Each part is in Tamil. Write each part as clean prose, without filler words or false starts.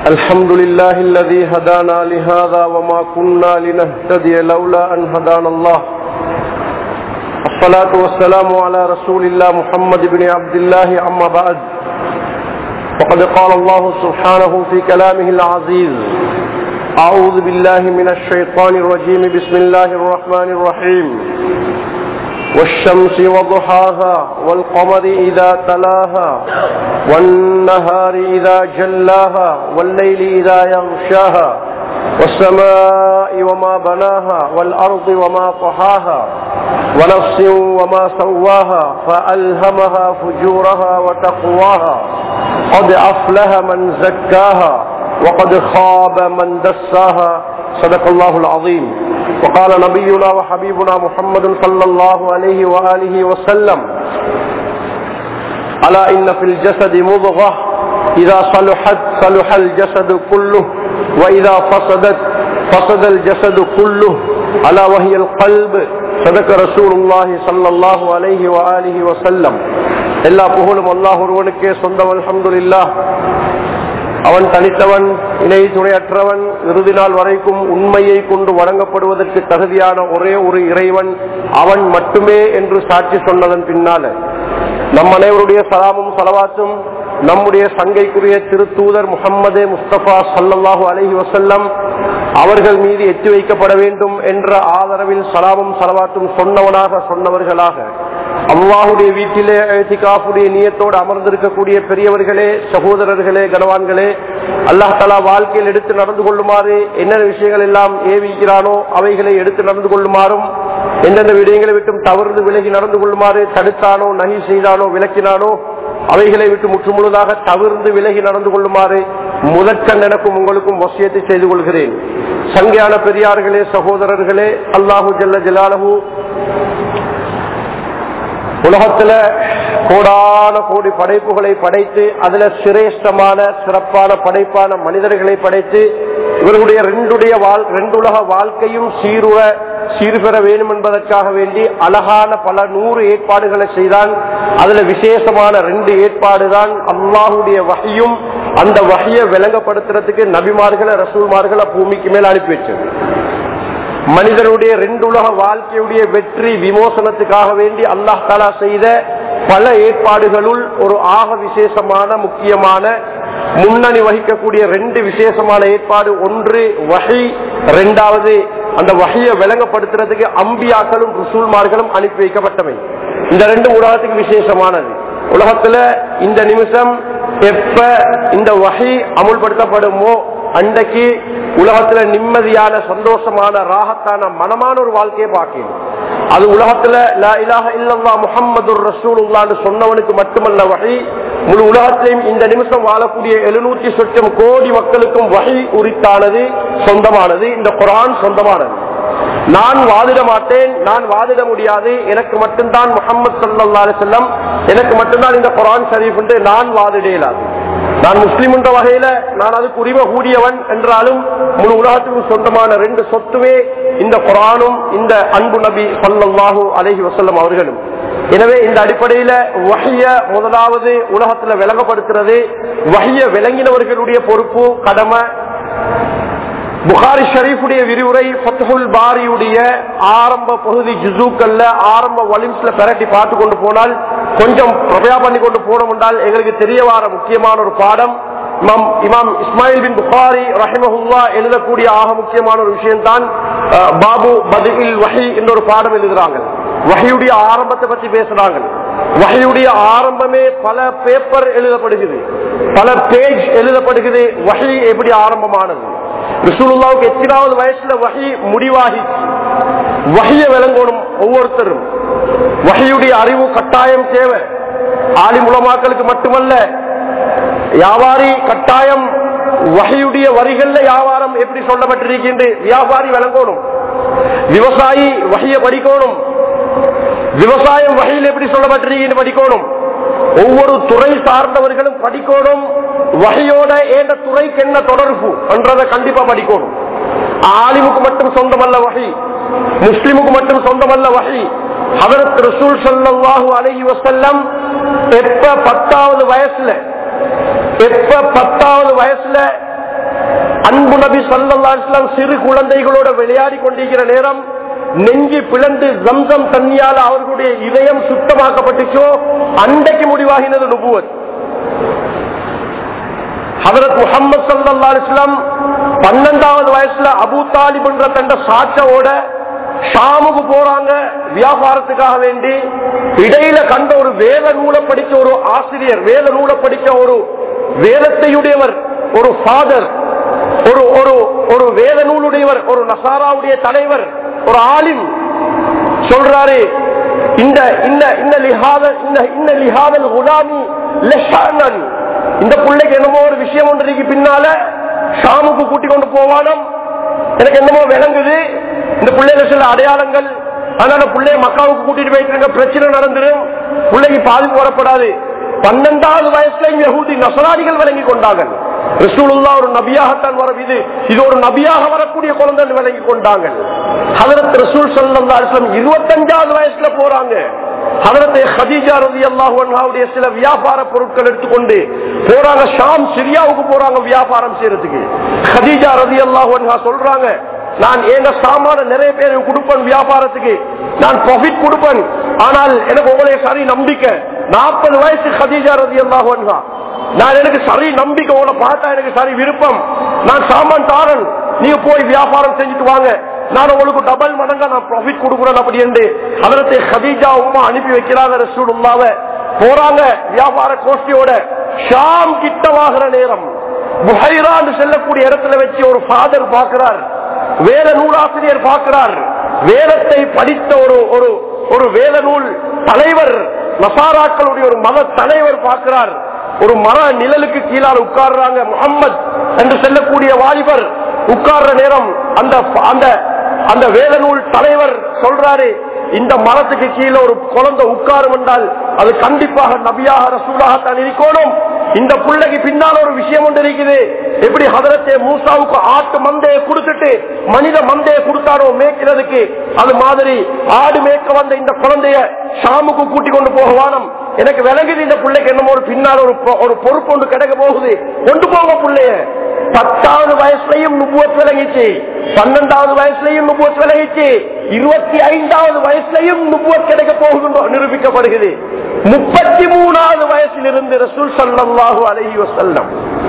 الحمد لله الذي هدانا لهذا وما كنا لنهتدي لولا أن هدانا الله. الصلاة والسلام على رسول الله محمد بن عبد الله. أما بعد، فقد قال الله سبحانه في كلامه العزيز: أعوذ بالله من الشيطان الرجيم. بسم الله الرحمن الرحيم. والشمس وضحاها والقمر إذا تلاها والنهار إذا جلاها والليل إذا يغشاها والسماء وما بناها والأرض وما طحاها ونفس وما سواها فألهمها فجورها وتقواها قد أفلح من زكاها وقد خاب من دساها. صدق الله العظيم. وقال نبينا وحبيبنا محمد صلى الله عليه وآله وسلم: ألا إن في الجسد مضغة إذا صلحت صلح الجسد كله وإذا فسدت فسد الجسد كله ألا وهي القلب. صدق رسول الله صلى الله عليه وآله وسلم. எல்லா புகழும் அல்லாஹ் ஒருவனுக்கே சொந்தம். அல்ஹம்துலில்லாஹ். அவன் தனித்தவன், இணை துணையற்றவன், இறுதி நாள் வரைக்கும் உண்மையை கொண்டு வழங்கப்படுவதற்கு தகுதியான ஒரே ஒரு இறைவன் அவன் மட்டுமே என்று சாட்சி சொன்னதன் பின்னால நம் அனைவருடைய சலாமும் சலவாத்தும் நம்முடைய சங்கைக்குரிய திருத்தூதர் முஹம்மதே முஸ்தபா ஸல்லல்லாஹு அலைஹி வஸல்லம் அவர்கள் மீது எட்டி வைக்கப்பட வேண்டும் என்ற ஆதரவில் சலாமும் சலவாத்தும் சொன்னவர்களாக அல்லாஹுடைய வீட்டிலே இத்திகாஃபுடைய நியத்தோடு அமர்ந்திருக்கக்கூடிய பெரியவர்களே, சகோதரர்களே, கனவான்களே, அல்லாஹ் தஆலா வாழ்க்கையில் எடுத்து நடந்து கொள்ளுமாறு என்னென்ன விஷயங்கள் எல்லாம் ஏவிக்கிறானோ அவைகளை எடுத்து நடந்து கொள்ளுமாறும், எந்தெந்த விடயங்களை விட்டும் தவறு விலகி நடந்து கொள்ளுமாறு தடுத்தானோ, நஹி செய்தானோ, விலக்கினானோ அவைகளை விட்டு முற்றுமுழுதாக தவிர்த்து விலகி நடந்து கொள்ளுமாறு முதற்கண் எனக்கும் உங்களுக்கும் வசியத்தை செய்து கொள்கிறேன். சங்கையான பெரியார்களே, சகோதரர்களே, அல்லாஹு ஜல்ல ஜலாலுஹு உலகத்துல கோடான கோடி படைப்புகளை படைத்து அதுல சிரேஷ்டமான சிறப்பான படைப்பான மனிதர்களை படைத்து இவர்களுடைய ரெண்டுலக வாழ்க்கையும் சீர்பெற வேண்டும் என்பதற்காக வேண்டி அழகான பல 100 ஏற்பாடுகளை செய்தான். அதுல விசேஷமான 2 ஏற்பாடுதான் அல்லாஹுடைய வஹியும் அந்த வஹியை விளங்கப்படுத்துறதுக்கு நபிமார்களை, ரசூல்மார்களை பூமிக்கு மேல் அனுப்பி வச்சது. மனிதனுடைய 2 உலக வாழ்க்கையுடைய வெற்றி விமோசனத்துக்காக வேண்டி அல்லாஹ் தஆலா செய்த பல ஏற்பாடுகளுள் ஒரு ஆக விசேஷமான முக்கியமான முன்னணி வகிக்கக்கூடிய 2 விசேஷமான ஏற்பாடு. ஒன்று வஹி, 2வது அந்த வஹியை விளங்கப்படுத்துறதுக்கு அம்பியாக்களும் ரசூல்மார்களும் அனுப்பி வைக்கப்பட்டவை. இந்த 2 உலகத்துக்கு விசேஷமானது. உலகத்துல இந்த நிமிஷம் எப்ப இந்த வஹி அமுல்படுத்தப்படுமோ அன்றைக்கு உலகத்துல நிம்மதியான, சந்தோஷமான, ராகத்தான, மனமான ஒரு வாழ்க்கையை பார்க்கணும். அது உலகத்துல லா இலாஹ இல்லல்லாஹ் முஹம்மதுர் ரசூலுல்லாஹ்னு சொன்னவனுக்கு மட்டுமல்ல வஹி, முழு உலகத்திலையும் இந்த நிமிஷம் வாழக்கூடிய 700 சொச்சம் கோடி மக்களுக்கும் வஹி உரித்தானது, சொந்தமானது. இந்த குர்ஆன் சொந்தமானது. நான் வாதிட மாட்டேன், நான் வாதிட முடியாது, எனக்கு மட்டும்தான் முஹம்மது ஸல்லல்லாஹு அலைஹி வஸல்லம், எனக்கு மட்டும்தான் இந்த குர்ஆன் ஷரீஃப் என்று நான் வாதிடலாது. நான் முஸ்லிம் என்ற வகையில நான் அதுக்கு உரிமை கூடியவன் என்றாலும் முழு உலகத்துக்கும் சொந்தமான 2 சொத்துவே இந்த குர்ஆனும் இந்த அன்பு நபி ஸல்லல்லாஹு அலைஹி வஸல்லம் அவர்களும். எனவே இந்த அடிப்படையில வஹிய முதலாவது உலகத்துல விளங்கப்படுத்துறது. வஹிய விளங்கினவர்களுடைய பொறுப்பு, கடமை. புகாரி ஷரீஃபுடைய விரிவுரை ஃபத்ஹுல் பாரியுடைய ஆரம்ப பகுதி ஜுஸூக்கல்ல ஆரம்ப வலிம்ஸ்ல பெரட்டி பார்த்து கொண்டு போனால், கொஞ்சம் பிரபயா பண்ணி கொண்டு போனோம் என்றால் எங்களுக்கு தெரிய வர முக்கியமான ஒரு பாடம். இமாம் இஸ்மாயில் பின் புகாரி ரஹிமஹுல்லாஹ் எழுதக்கூடிய ஆக முக்கியமான ஒரு விஷயம் தான் பாபு பத்இல் வஹி என்ற ஒரு பாடம் எழுதுறாங்க. வஹியுடைய ஆரம்பத்தை பற்றி பேசுறாங்க. வஹியுடைய ஆரம்பமே பல பேப்பர் எழுதப்படுகிறது, பல பேஜ் எழுதப்படுகிறது. வஹி எப்படி ஆரம்பமானது, ரசூலுல்லாஹ்வுக்கு எத்தனாவது வயசுல வஹி முடிவாகிச்சு, வஹியை விளங்கணும் ஒவ்வொருத்தரும். வஹியுடைய அறிவு கட்டாயம் தேவை. ஆலிம் உலமாக்களுக்கு மட்டுமல்ல, வியாபாரி கட்டாயம் வஹியுடைய வரிகள்ல வியாபாரம் எப்படி சொல்லப்பட்டிருக்கின்ற வியாபாரி விளங்கணும். விவசாயி வஹியை படிக்கணும். விவசாயம் வஹியில் எப்படி சொல்லப்பட்டிருக்கின்ற படிக்கணும். ஒவ்வொரு துறை சார்ந்தவர்களும் படிக்கணும். வஹியோட ஏண்ட துறைக்கு என்ன தொடர்பு என்றதை கண்டிப்பா படிக்கணும். ஆலிமுக்கு மட்டும் சொந்தமல்ல வஹி, முஸ்லிமுக்கு மட்டும் சொந்தமல்ல வஹி. ஹஜ்ரத் ரசூல் ஸல்லல்லாஹு அலைஹி வஸல்லம் எப்ப 10வது வயசுல அன்பு நபி ஸல்லல்லாஹு அலைஹி வஸல்லம் சிறு குழந்தைகளோட விளையாடி கொண்டிருக்கிற நேரம் நெஞ்சு பிளந்து ஜம்சம் தண்ணியால் அவர்களுடைய இதயம் சுத்தமாக்கப்பட்டுச்சோ அன்றைக்கு முடிவாகினது நுபுவத். ஹஜ்ரத் முஹம்மது ஸல்லல்லாஹு அலைஹி வஸல்லம் 12வது வயசுல அபூ தாலிப் என்ற தந்த சாட்சாவோட ஷாமுக்கு போறாங்க வியாபாரத்துக்காக வேண்டி. இடையில கண்ட ஒரு வேத நூலை படிச்ச ஒரு ஆசிரியர், வேத நூலை படிச்ச ஒரு வேதத்தையுடையவர், ஒரு ஃபாதர், ஒரு வேத நூலுடையவர், ஒரு நசாராவுடைய தலைவர், ஒரு ஆலிம் சொல்றாரு, இந்த பிள்ளைக்கு என்னமோ ஒரு விஷயம் ஒன்றைக்கு பின்னால ஷாமுக்கு கூட்டிக் கொண்டு போவானம், எனக்கு என்னமோ விளங்குது, இந்த பிள்ளைல சில அடையாளங்கள், அதனால பிள்ளைய மக்காவுக்கு கூட்டிட்டு போயிட்டு பிரச்சனை நடந்துடும், பிள்ளைக்கு பாதிப்பு வரப்படாது. 12வது வயசுல யஹூதி நஸ்ரானிகள் விளங்கி கொண்டார்கள். ரசூலுல்லாஹ் ஒரு நபியாகத்தான் வர, இது ஒரு நபியாக வரக்கூடிய குழந்தை விளங்கி கொண்டாங்க. ஹஜ்ரத் ரசூல் ஸல்லல்லாஹு அலைஹி வஸல்லம் 25வது வயசுல போறாங்க. ஹஜ்ரத் கதீஜா ரலியல்லாஹு அன்ஹாவுடைய சில வியாபார பொருட்கள் எடுத்துக்கொண்டு போறாங்க. ஷாம் சிரியாவுக்கு போறாங்க வியாபாரம் செய்யறதுக்கு. கதீஜா ரலியல்லாஹு அன்ஹா சொல்றாங்க, நான் எங்க சாமான நிறைய பேருக்கு கொடுப்பேன், வியாபாரத்துக்கு நான் ப்ராஃபிட் கொடுப்பேன், ஆனால் எனக்கு உங்களுடைய சரி நம்பிக்கை. 40 வயசு கதீஜா ரலியல்லாஹு அன்ஹா, நான் எனக்கு சரி நம்பிக்கை, உங்களை பார்த்தா எனக்கு சரி விருப்பம், நான் சாமான் தாரன், நீங்க போய் வியாபாரம் செஞ்சுட்டு வாங்க, நான் உங்களுக்கு டபுள் மடங்கா நான் ப்ராஃபிட் கொடுக்குறேன் அப்படி என்று ஹஜ்ரத் கதீஜா உம்மா அனுப்பி வைக்கிறாங்க. ரசூலுல்லாஹ் போறாங்க வியாபார கோஷ்டியோட. ஷாம் கிட்டவாகிற நேரம் புஹைரான்னு செல்லக்கூடிய இடத்துல வச்சு ஒரு ஃபாதர் பார்க்கிறார், வேத நூலாசிரியர் பார்க்கிறார், வேதத்தை படித்த ஒரு வேத நூல் தலைவர், நசாராக்களுடைய ஒரு மத தலைவர் பார்க்கிறார். ஒரு மர நிழலுக்கு கீழால் உட்கார்றாங்க. முஹம்மது என்று செல்லக்கூடிய வாலிபர் உட்கார்ற நேரம் அந்த வேத நூல் தலைவர் சொல்றாரு, இந்த மரத்துக்கு கீழே ஒரு குழந்தை உட்காரும் என்றால் அது கண்டிப்பாக நபியாக ரசூலாகத்தான் இருக்கணும். இந்த பிள்ளைக்கு பின்னால் ஒரு விஷயம் ஒன்று இருக்குது. எப்படி ஹதரத்தே மூசாவுக்கு ஆட்டு மந்தையை கொடுத்துட்டு மனித மந்தையை கொடுத்தாரோ மேய்க்கிறதுக்கு, அது மாதிரி ஆடு மேய்க்க வந்த இந்த குழந்தைய ஷாமுக்கு கூட்டிக் கொண்டு போகவானம். எனக்கு விளங்குது இந்த பிள்ளைக்கு என்னமோ ஒரு பின்னால் ஒரு பொறுப்பு ஒன்று கிடைக்க போகுது, கொண்டு போக பிள்ளைய. 10வது வயசுலயும் நுபுவத் விளங்கிச்சு, 12வது வயசுலயும் நுபுவத் விளங்கிச்சு, 25வது வயசுலயும் நுபுவத் கிடைக்க போகுது நிரூபிக்கப்படுகிறது. 33வது வயசிலிருந்து ரசூல் ஸல்லல்லாஹு அலைஹி வஸல்லம்,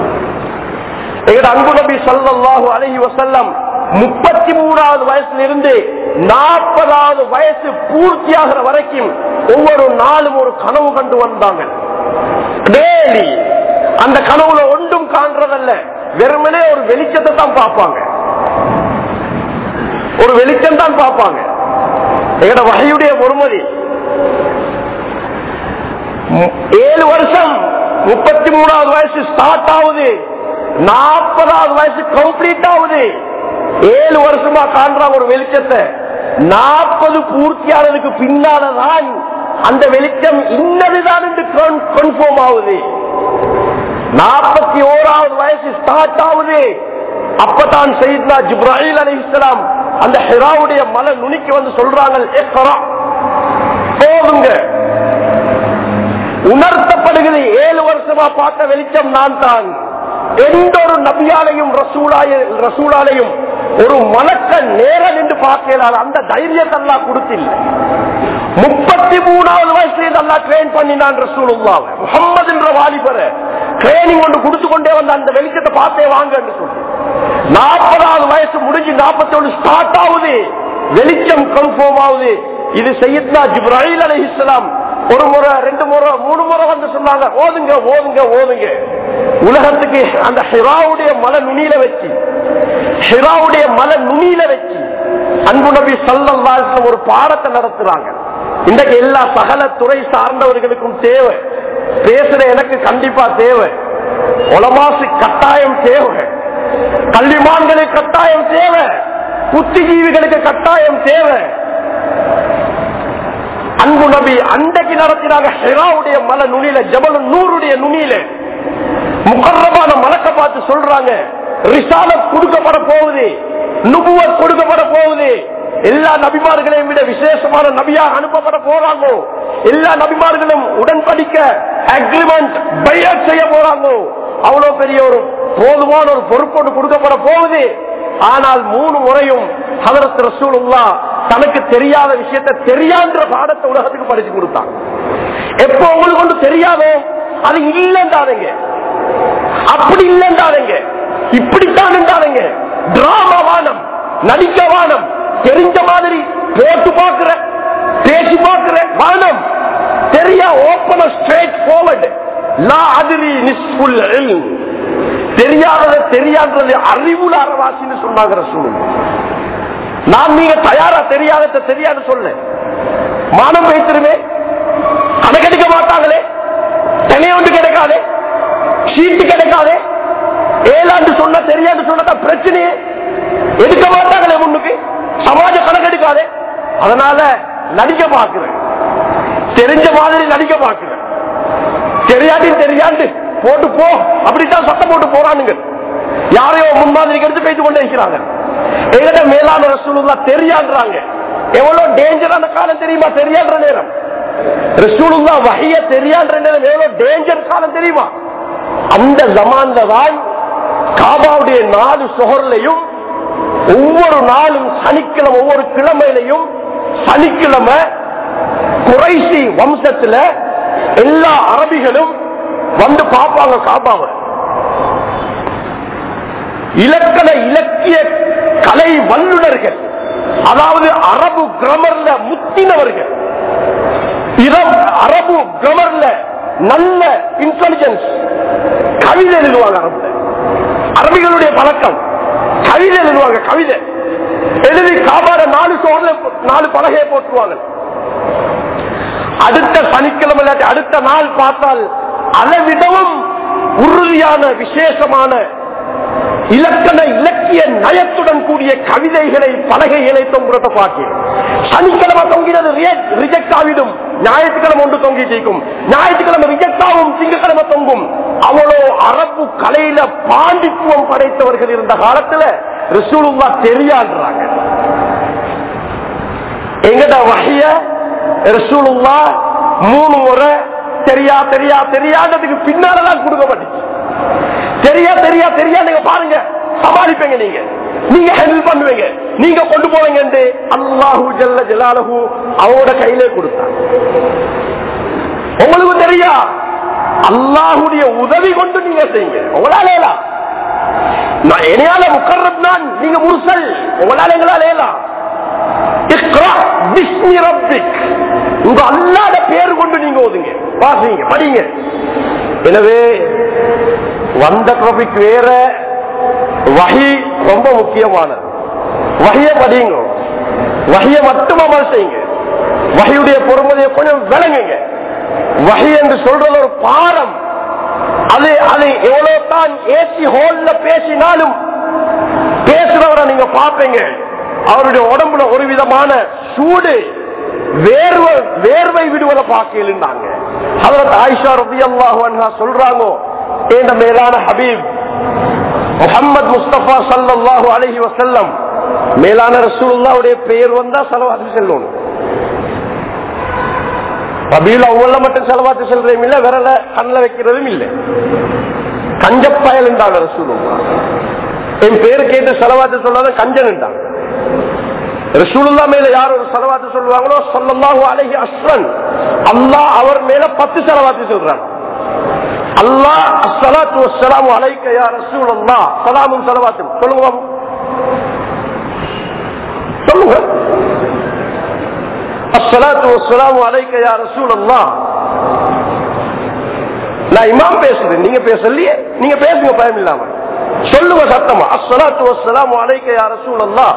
எங்க அன்பு நபி ஸல்லல்லாஹு அலைஹி வஸல்லம் 33வது வயசிலிருந்து 40வது வயசு பூர்த்தியாகிற வரைக்கும் ஒவ்வொரு நாளும் ஒரு கனவு கண்டு வந்தாங்க. டெய்லி அந்த கனவுல ஒன்றும் காண்றதல்ல, வெறுமனே ஒரு வெளிச்சத்தை தான் பார்ப்பாங்க, ஒரு வெளிச்சம் தான் பார்ப்பாங்க. எங்கட வகையுடைய பொறுமதி 7 வருஷம், 33வது வயசு ஸ்டார்ட் ஆகுது, 40வது வயசு கம்ப்ளீட் ஆகுது. 7 வருஷமா காண்றாங்க ஒரு வெளிச்சத்தை. 40 பூர்த்தியானதுக்கு பின்னால்தான் அந்த வெளிச்சம் இன்னதுதான் என்று கன்ஃபார்ம் ஆகுது. 41வது வயசு ஸ்டார்ட் ஆகுது. அப்பதான் சையத்னா ஜிப்ராயில் அலைஹிஸ்ஸலாம் அந்த ஹிராவுடைய மலை நுனிக்கு வந்து சொல்றாங்க, போதுங்க. உணர்த்தப்படுகிறது 7 வருஷமா பார்த்த வெளிச்சம் நான் தான். எந்த ஒரு நபியாலையும் ரசூலாலையும் ஒரு மலக்க நேரம் என்று பார்க்கிறார், அந்த தைரியத்தை அல்லாஹ் கொடுத்தில்லை. 33வது வயசுல அல்லாஹ் ட்ரெயின் பண்ணினான் ரசூலுல்லாஹ். முஹம்மது என்ற வாலிபரை ட்ரைனிங் கொண்டு கொடுத்து கொண்டே வந்து அந்த வெளிச்சத்தை பார்த்தே வாங்க என்று சொல்லி 40வது வயசு முடிஞ்சு 41 ஸ்டார்ட் ஆகுது, வெளிச்சம் கன்ஃபார்ம் ஆகுது. இது சையத்னா ஜிப்ராயில் அலைஹிஸ்ஸலாம் ஒரு முறை, 2 முறை, 3 முறை வந்து சொன்னாங்க, ஓதுங்க ஓதுங்க ஓதுங்க. உலகத்துக்கு அந்த ஹிராவுடைய மலை நுனியில வச்சு, ஹிராவுடைய மலை நுனியில வச்சு அன்பு நபி ஸல்லல்லாஹு அலைஹி வஸல்லம் ஒரு பாடத்தை நடத்துறாங்க. இன்றைக்கு எல்லா சகல துறை சார்ந்தவர்களுக்கும் தேவை, பேசுற எனக்கு கண்டிப்பா தேவை, உலமாசு கட்டாயம் தேவை, கல்விமான்களுக்கு கட்டாயம் தேவை, புத்திஜீவிகளுக்கு கட்டாயம் தேவை. அன்பு நபி அன்றைக்கு நடத்தினாங்க ஹிராவுடைய மலை நுனியில, ஜபல் நூருடைய நுனியில முகர்ரபான மலக்க பார்த்து சொல்றாங்க, ரிசாலத் கொடுக்கப்பட போகுது, நுபுவத் கொடுக்கப்பட போகுது, எல்லா நபிமார்களையும் விட விசேஷமான நபியாக அனுப்பப்பட போறாங்க, எல்லா நபிமார்களும் உடன்படிக்க அக்ரிமெண்ட் பைஅத் செய்ய போறாங்க. அவ்வளவு பெரிய ஒரு போதுமான ஒரு பொறுப்போடு கொடுக்கப்பட போகுது. ஆனால் 3 முறையும் ஹஜ்ரத் ரசூலுல்லாஹ் தனக்கு தெரியாத விஷயத்தை தெரியான்ற பாடத்தை உலகத்துக்கு படிச்சு கொடுத்தாங்க. எப்போ உங்களுக்கு ஒன்று தெரியாதோ அது இல்லைன்றாதீங்க, அப்படி இல்லைன்றாதீங்க, இப்படித்தான் என்றாதீங்க. டிராமா வானம், நடிக்க வானம், தெரிஞ்ச மாதிரி போட்டு பார்க்கிற பேசி பார்க்கிற வானம், தெரியா ஓப்பன் ஸ்ட்ரெயிட் ஃபார்வர்ட். லா அதிரி நிஸ்புல் இல்ம், தெரியாதது தெரியாதது அறிவுல அரவாசின்னு சொன்னாங்க ரசூலுல்லாஹ். நான் நீங்க தயாரா தெரியாத தெரியாது சொல்ல மானம் வைத்திருமே, கணக்கெடுக்க மாட்டாங்களே, தனியொன்று கிடைக்காதே, சீட்டு கிடைக்காதே, ஏழாண்டு சொன்ன தெரியாது சொன்னதான் பிரச்சனையே, எடுக்க மாட்டாங்களே முன்னுக்கு, சமாஜ கணக்கெடுக்காதே. அதனால நடிக்க பார்க்கிறேன், தெரிஞ்ச மாதிரி நடிக்க பார்க்கிறேன், தெரியாண்டு போட்டு போ அப்படித்தான் சத்தம் போட்டு போறானுங்க. யாரையோ முன்மாதிரி எடுத்து பேசிக் கொண்டே இருக்கிறாங்க. எங்கிட்ட மேலான ரசூலுல்லாஹ் தெரியான்றாங்க. எவ்வளவு டேஞ்சரான காலம் தெரியுமா? தெரியான்ற நேரம் ரசூலுல்லாஹ் வஹிய தெரியான்ற நேரம் எவ்வளவு டேஞ்சர் காலம் தெரியுமா? அந்த ஜமான்ல தான் காபாவுடைய 4 சுஹர்லையும் ஒவ்வொரு நாளும் சனிக்கிழமை, ஒவ்வொரு கிழமையிலையும் சனிக்கிழமை குறைசி வம்சத்துல எல்லா அரபிகளும் வந்து பார்ப்பாங்க காபாவை. இலக்கண இலக்கிய கலை வல்லுநர்கள், அதாவது அரபு கிராமர்ல முத்தினவர்கள், அரபு கிராமர்ல நல்ல இன்டெலிஜென்ஸ், கவிதை எழுதுவாங்க. அரபிகளுடைய பழக்கம் கவிதை எழுதுவாங்க. கவிதை எழுதி காபார 4 பலகையை போட்டுருவாங்க. அடுத்த சனிக்கிழமை அடுத்த நாள் பார்த்தால் அதை விடவும் உறுதியான விசேஷமான இலக்கண இலக்கிய நயத்துடன் கூடிய கவிதைகளை பலகைகளை தொங்குறத பார்க்கிறோம். சனிக்கிழமை தொங்கினது ரிஜெக்ட் ஆகிடும், ஞாயிற்றுக்கிழமை ஒன்று தொங்கி ஜெயிக்கும், ஞாயிற்றுக்கிழமை ரிஜெக்ட் ஆகும், திங்கக்கிழமை தொங்கும். அவ்வளோ அரபு கலையில பாண்டித்துவம் படைத்தவர்கள் இருந்த காலத்துல ரசூலுல்லாஹ் தெரியாதுறாங்க. எங்கட வஹிய ரசூலுல்லாஹ் 3 முறை தெரியாததுக்கு பின்னாலதான் கொடுக்கப்பட்டுச்சு. தெரியா நீங்க பாருங்க, சமாளிப்பீங்க, நீங்க ஹேண்டில் பண்ணுவீங்க, நீங்க கொண்டு போவீங்க என்று அல்லாஹு ஜல்ல ஜலாலுஹு அவரோட கையிலே கொடுத்தாங்க. உங்களுக்கு தெரியா, அல்லாஹுடைய உதவி கொண்டு நீங்க செய்யுங்க. உங்களால என்னால முக்கர்ரப் நான், நீங்க முர்சல், உங்களால எங்களால உங்க அல்லாத பேர் கொண்டு நீங்க ஓதுங்க, வாசிங்க, படிங்க. எனவே வந்த டாபிக் வேற, வஹி ரொம்ப முக்கியமானது. வஹிய படிங்க, வஹிய மட்டும் அமல் செய்யுங்க, வஹியுடைய பொறுமதியை கொஞ்சம் விளங்குங்க. வஹி என்று சொல்றது ஒரு பாடம். அது எவ்வளவு தான் ஏசி ஹோல்ல பேசினாலும் பேசுறவரை நீங்க பாப்பீங்க, அவருடைய உடம்புல ஒரு விதமான சூடு, வேர்வை விடுவதை பார்க்கலாங்க. ஹஜ்ரத் ஆயிஷா ரலியல்லாஹு அன்ஹா சொல்றாங்க, இந்த மேலான ஹபீப் முஹம்மது முஸ்தபா ஸல்லல்லாஹு அலைஹி வஸல்லம், மேலான ரசூலுல்லாஹ்வுடைய பெயர் வந்தா ஸலவாத் சொல்லணும். ரபீல் அவ்வல்ல மட்டும் ஸலவாத் சொல்றதும் இல்ல, விரல கண்ணுல வைக்கிறதும் இல்ல. கஞ்சப்பயல் என்றாங்க ரசூலுல்லாஹ். என் பேரு கேட்டு ஸலவாத் சொல்லாத கஞ்சன் என்றாங்க. ரசூலுல்லாஹ் மேல யார் ஒரு ஸலவாத் சொல்வாங்களோ ஸல்லல்லாஹு அலைஹி அஸ்ஸன், அல்லாஹ் அவர் மேல 10 ஸலவாத் சொல்றாங்க. அல்லாஹ் அஸ்ஸலாத்து வஸ்ஸலாமு அலைக்க யா ரசூலல்லாஹ், ஸலாமும் ஸலவாத்தும் சொல்லுங்க, சொல்லுங்க. அஸ்ஸலாத்து வஸ்ஸலாமு அலைக்க யா ரசூலல்லாஹ். நான் இமாம் பேசுறேன், நீங்க பேசலையே, நீங்க பேசுங்க, பயம் இல்லாம சொல்லுங்க சத்தமா. அஸ்ஸலாத்து வஸ்ஸலாமு அலைக்க யா ரசூலல்லாஹ்.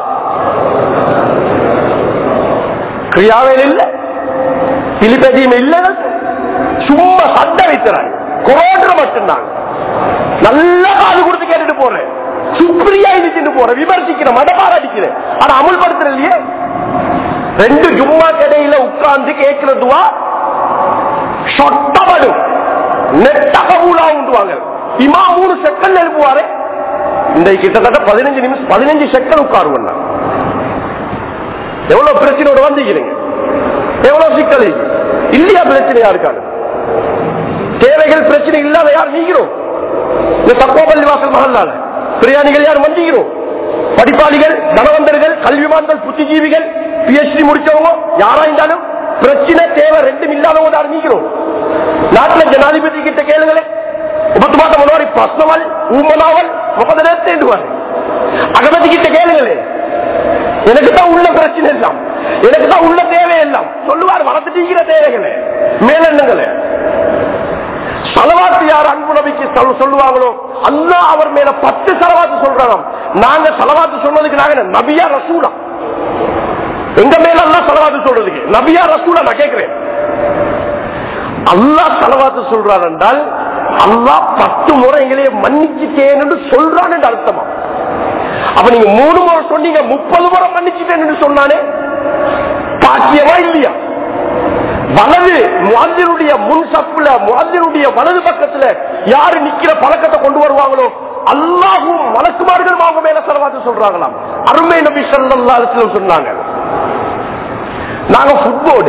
கிரியாவில் இல்ல, பிலிபதியும் இல்ல, சும்மா சட்ட வைக்கிறாங்க, கோட்ற மட்டும்தாங்க. நல்ல காது கொடுத்து கேட்டுட்டு போறேன், சுப்ரியா இருந்துட்டு போறேன், விமர்சிக்கிறேன், மடபார அடிக்கிறேன், ஆனா அமுல்படுத்துற இல்லையே. 2 ஜும்மா கடையில உட்கார்ந்து கேட்கிறதுவா சொட்டப்படும், நெட்டகூலா உண்டுவாங்க. இமா 3 செகண்ட் எழுப்புவாரு, இந்த கிட்டத்தட்ட 15 நிமிஷம் 15 செகண்ட் உட்காருவா. எவ்வளவு பிரச்சனையோட வந்திருக்கிறீங்க, எவ்வளவு சிக்கல் இல்லையா? பிரச்சனை யாருக்கான தேவைகள் பிரச்சனை இல்லாத யார் நீக்கிறோம்? இந்த தக்குவா பள்ளிவாசல் மகளால பிரியாணிகள் யாரும் வந்திக்கிறோம். படிப்பாளிகள், தனவந்தர்கள், கல்விமான்கள், புத்திஜீவிகள், PhD முடிச்சவங்க யாரா இருந்தாலும் பிரச்சனை தேவை ரெண்டும் இல்லாதவங்க அறிஞ்சிக்கிறோம். நாட்டில் ஜனாதிபதி கிட்ட கேளுங்களேன், உபத்துமாட்ட முன்னாடி பிரஸ்னவல் ஊமனாவல் முகதேண்டுவார். அகமதி கிட்ட கேளுங்களேன், எனக்கு தான் உள்ள பிரச்சனை எல்லாம், எனக்கு தான் உள்ள தேவை எல்லாம் சொல்லுவார். வளர்த்துட்டீங்கிற தேவைகளை மேலெண்ணங்களை சலவாத்து யார் அன்பு நபிக்கு சொல்லுவாங்களோ அல்லாஹ் அவர் மேல 10 சலவாத்து சொல்றாங்க. நாங்க சலவாத்து சொன்னதுக்கு நாங்க நபியா ரசூலா? எங்க மேல அல்லாஹ் சலவாத்து சொல்றதுக்கு நபியா ரசூலா? நான் கேட்கிறேன். அல்லாஹ் சலவாத்து சொல்றார் என்றால் அல்லாஹ் 10 முறை எங்களையே மன்னிச்சுட்டேன் என்று சொல்றான் என்று அர்த்தமா? அப்ப நீங்க 3 முறை சொன்னீங்க, 30 முறை மன்னிச்சுட்டேன் என்று சொன்னானே பாக்கியமா இல்லையா? வலது முஅத்தினுடைய முன் சப்புல முஅத்தினுடைய வலது பக்கத்துல யாரு நிக்கிற பழக்கத்தை கொண்டு வருவாங்களோ அல்லாஹ்வும் மலக்குமார்களும் அவங்க மேல ஸலவாத் சொல்றாங்களாம். அருமை நபி ஸல்லல்லாஹு அலைஹி வஸல்லம் சொன்னாங்க, நாங்க ஃபுட்போர்டு,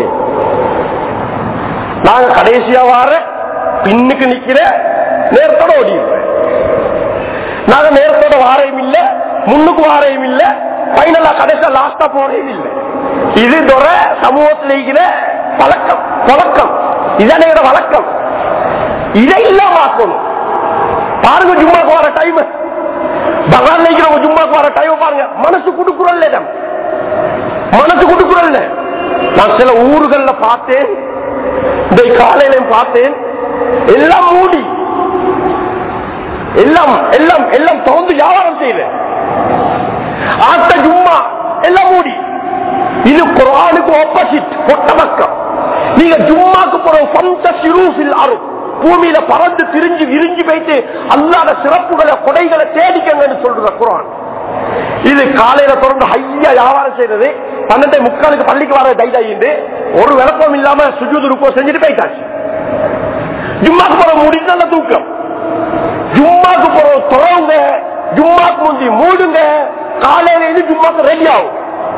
நாங்க கடைசியா வார பின்னுக்கு நிக்கிற நேரத்தோட ஓடிடுறேன். நாங்க நேரத்தோட வாரையும் இல்ல, முன்னுக்கு வாரையும் இல்ல, பைனலா கடைசியா லாஸ்டா போறையும் இல்லை. இது தொர சமூகத்தில் இருக்கிற பழக்கம் பழக்கம், இதான வழக்கம். இதை இல்லாம ஆக்கணும். பாருங்க ஜும்மாக்கு வர டைம், பகவான் நினைக்கிறவங்க ஜும்மாக்கு வர டைம் பாருங்க. மனசு கொடுக்குறல்ல, இடம் மனசு கொடுக்குறல்ல. நான் சில ஊர்கள்ல பார்த்தேன், இந்த காலையிலையும் பார்த்தேன், எல்லாம் மூடி, எல்லாம் எல்லாம் எல்லாம் திறந்து வியாபாரம் செய்யல. ஆட்ட ஜும்மா எல்லாம் மூடி. இது குர்ஆனுக்கு ஆப்போசிட், பொட்ட பக்கம். நீங்க ஜும்மாக்கு போற பூமியில பறந்து திரிஞ்சு விரிஞ்சு போயிட்டு அல்லாத சிறப்புகளை கொடைகளை தேடிக்கங்கன்னு சொல்ற குர்ஆன். இது காலையில தொடர்ந்து ஹையா வியாபாரம் செய்யறது, 12:45 பள்ளிக்கு வர தைதாயிண்டு ஒரு விளக்கம் இல்லாம சுஜூது ருக்கோ செஞ்சுட்டு போயிட்டாச்சு. ஜும்மாக்கு போற மூடி நல்ல தூக்கம். ஜும்மாக்கு போற தொடங்க, ஜும்மாக்கு முந்தி மூடுங்க, காலையில இது ஜும்மாக்கு ரெடி ஆகும்.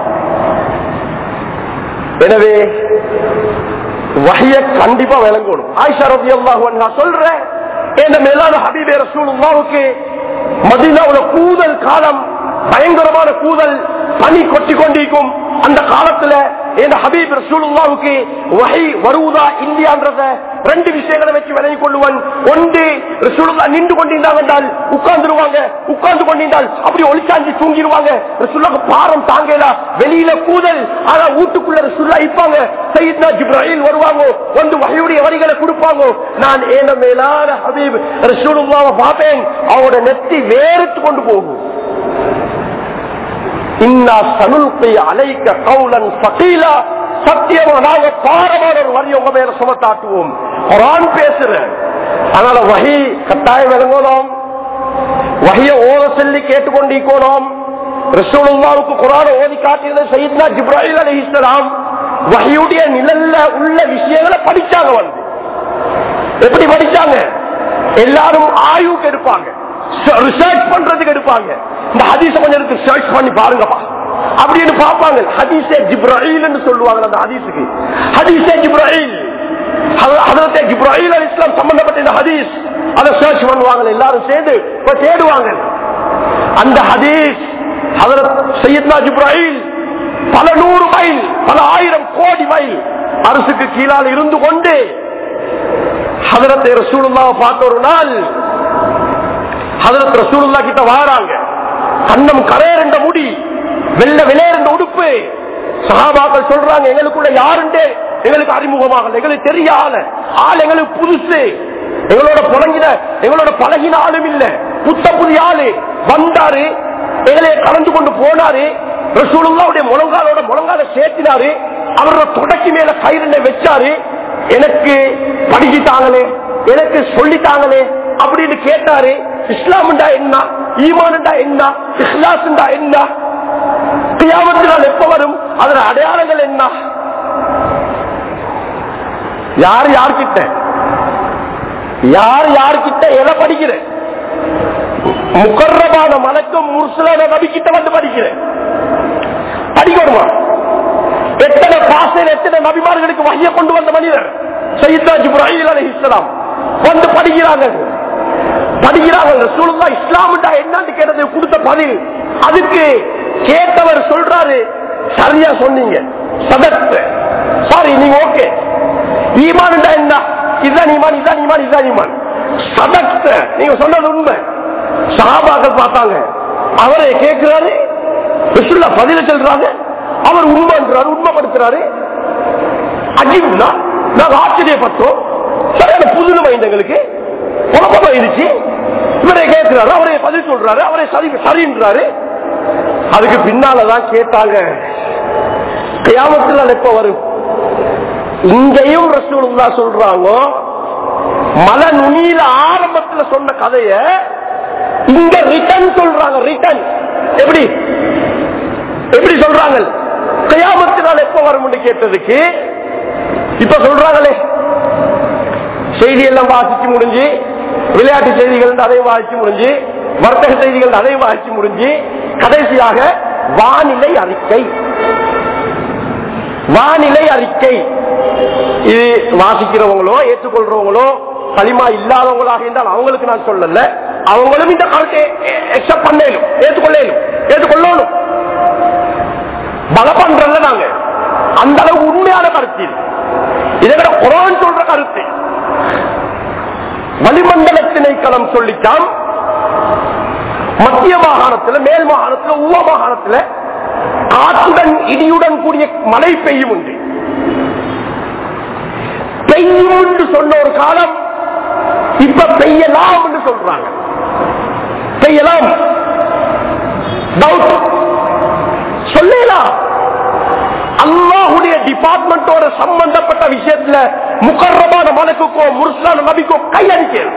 எனவே வஹிய கண்டிப்பா விளங்கணும். ஆயிஷா ரலியல்லாஹு அன்ஹா சொல்ற, இந்த மேலான ஹபீபே ரசூலுல்லாஹ்வுக்கு மதீனாவுல கூதல் காலம், பயங்கரமான கூதல், பனி கொட்டி கொண்டிருக்கும். அந்த காலத்துல இந்த ஹபீப் ரசூலுல்லாஹ்வுக்கு வஹி வருவதா இல்லையான்றத 2 விஷயங்களை வச்சு விளங்கி கொள்ளுவன். ஒன்று, ரசூலுல்லாஹ் நின்று கொண்டிருந்தாங்க என்றால் உட்கார்ந்துருவாங்க, உட்கார்ந்து கொண்டிருந்தால் அப்படி ஒளிச்சாஞ்சி தூங்கிடுவாங்க. ரசூலுல்லாஹ்க்கு பாரம் தாங்கல, வெளியில கூதல், ஆனா வீட்டுக்குள்ள ரசூலுல்லாஹ் இருப்பாங்க. சையத்னா ஜிப்ராயில் வருவாங்க, வந்து வஹியுடைய வரிகளை கொடுப்பாங்க. நான் ஏன மேலான ஹபீப் ரசூலுல்லாஹ்வை பார்ப்பேன், அவரோட நெத்தி வேறுத்து கொண்டு போகும். இன்னா சனுல்கி அலைக்க கௌலன் ஸகீலா, சத்தியமா நாங்க பாரமான ஒரு வரி உங்க மேல சுமத்தாட்டுவோம். குர்ஆன் பேசுற, அதனால வஹி கட்டாயம் விளங்கணும். வஹிய ஓத சொல்லி கேட்டுக்கொண்டிருக்கணும். ரசூலுல்லாஹ்வுக்கு குர்ஆனை ஓதி காட்டியது சையத்னா ஜிப்ராயில் அலைஹிஸ்ஸலாம். வஹியுடைய நிழல்ல உள்ள விஷயங்களை படிச்சாங்க. வந்து எப்படி படிச்சாங்க? எல்லாரும் ஆய்வுக்கு எடுப்பாங்க, ரிசர்ச் பண்றதுக்கு எடுப்பாங்க. இந்த ஹதீஸ கொஞ்சம் சர்ச் பண்ணி பாருங்கப்பா அப்படின்னு பாப்பாங்க. ஹதீஸே ஜிப்ராயில் என்று சொல்லுவாங்க. அந்த ஹதீஸுக்கு ஹதீஸே ஜிப்ராயில், ஹஜ்ரத் ஜிப்ராயில் அலைஹிஸ்ஸலாம் சம்பந்தப்பட்ட இந்த ஹதீஸ், அதை சர்ச் பண்ணுவாங்க. எல்லாரும் சேர்ந்து தேடுவாங்க. அந்த ஹதீஸ் ஹஜ்ரத் சையத்னா ஜிப்ராயில் பல 100 மைல், பல 1000 கோடி மைல் அரசுக்கு கீழால் இருந்து கொண்டு ஹஜ்ரத் ரசூலுல்லாஹ் பார்த்த ஒரு நாள் ஹஜ்ரத் ரசூலுல்லாஹ் கிட்ட வாராங்க. கண்ணம் கரையரண்ட முடி, வெள்ள விளையரண்ட உடுப்பு. சஹாபாக்கள் சொல்றாங்க, எங்களுக்குள்ள யாருண்டே எங்களுக்கு அறிமுகமாக, எங்களுக்கு தெரியாத ஆள், எங்களுக்கு புதுசு, எங்களோட பழகின ஆளும் இல்ல, புத்த புதிய ஆளு வந்தாரு, எங்களை கலந்து கொண்டு போனாரு. ரசூலுல்லாஹ்வுடைய முழங்கால சேர்த்தினாரு, அவரோட தொடக்கி மேல கயிறு வச்சாரு. எனக்கு படிச்சுட்டாங்களே, எனக்கு சொல்லிட்டாங்களே அப்படின்னு கேட்டாரு. இஸ்லாம்டா என்ன, ஈமான்டா என்ன, இஹ்லாஸ்டா என்ன, கியாமத்தினால் எப்ப வரும், அதன் அடையாளங்கள் என்ன, யார் யார்கிட்ட எதை படிக்கிறேன்? முகர்ரபான மலக்கும் முர்சலான நபி கிட்ட வந்து படிக்கிறேன். படிக்கணுமா? எத்தனை பாசையில் எத்தனை நபிமார்களுக்கு வஹியை கொண்டு வந்த மனிதர் சையத்னா ஜிப்ராயில் அலைஹிஸ்ஸலாம் வந்து படிக்கிறாங்க. படிக்கிறாங்க. ரசூலுல்லாஹ் இஸ்லாம்டா என்னன்னு கேட்டது கொடுத்த பதில். அதுக்கு கேட்டவர் சொல்றாரு, சரியா சொன்னீங்க, சதக்த, சாரி நீங்க ஓகே. ஈமான்டா என்ன? இதுதான் ஈமான், இதுதான் ஈமான், இதுதான் ஈமான். சதக்த, நீங்க சொன்னது உண்மை. சஹாபாக்கள் பார்த்தாங்க, அவரை கேட்கிறாரு, ரசூலுல்லாஹ் பதில சொல்றாங்க, அவர் உண்மைன்றாரு, உண்மைப்படுத்துறாரு. அஜிப்னா, நாங்க ஆச்சரியப்பட்டோம். சரியான புதுமை எங்களுக்கு குழப்பமாயிருச்சு. இவரை கேட்கிறாரு, அவரை பதில் சொல்றாரு, அவரை சரின்றாரு. அதுக்கு பின்னாலதான் கேட்டாங்க, கியாமத்தில் எப்ப வரும்? இங்கேயும் ரசூலுல்லாஹ் சொல்றாங்க, மல நுனியில ஆரம்பத்துல சொன்ன கதைய இங்க ரிட்டர்ன் சொல்றாங்க. ரிட்டர்ன் எப்படி எப்படி சொல்றாங்க? கியாமத்தினால் எப்ப வரும் கேட்டதுக்கு இப்ப சொல்றாங்களே, செய்தி எல்லாம் வாசிச்சு முடிஞ்சு, விளையாட்டு செய்திகள் அதையும் வாசிச்சு முடிஞ்சு, வர்த்தக செய்திகள் அதையும் வாசிச்சு முடிஞ்சு, கடைசியாக வானிலை அறிக்கை. வானிலை அறிக்கை இது வாசிக்கிறவங்களோ ஏற்றுக்கொள்றவங்களோ களிமா இல்லாதவங்களாக இருந்தால் அவங்களுக்கு நான் சொல்லல, அவங்களும் இந்த கருத்தை அக்செப்ட் பண்ணலும், ஏற்றுக்கொள்ளணும். பல பண்றல நாங்க அந்த அளவு உண்மையான கருத்து. இதை விட குர்ஆன் சொல்ற கருத்து. வளிமண்டலத்தினை களம் சொல்லித்தான் மத்திய மாகாணத்தில், மேல் மாகாணத்தில், உவ மாகாணத்தில் காற்றுடன் இடியுடன் கூடிய மழை பெய்யும் உண்டு. பெய்யும் என்று சொன்ன ஒரு காலம் இப்ப பெய்யலாம் என்று சொல்றாங்க. பெய்யலாம், சொல்லலாம். அல்லாஹ்வுடைய டிபார்ட்மெண்டோட சம்பந்தப்பட்ட விஷயத்துல முகர்ரமான மலக்குக்கோ முர்சலான நபிக்கோ கையடிக்கணும்.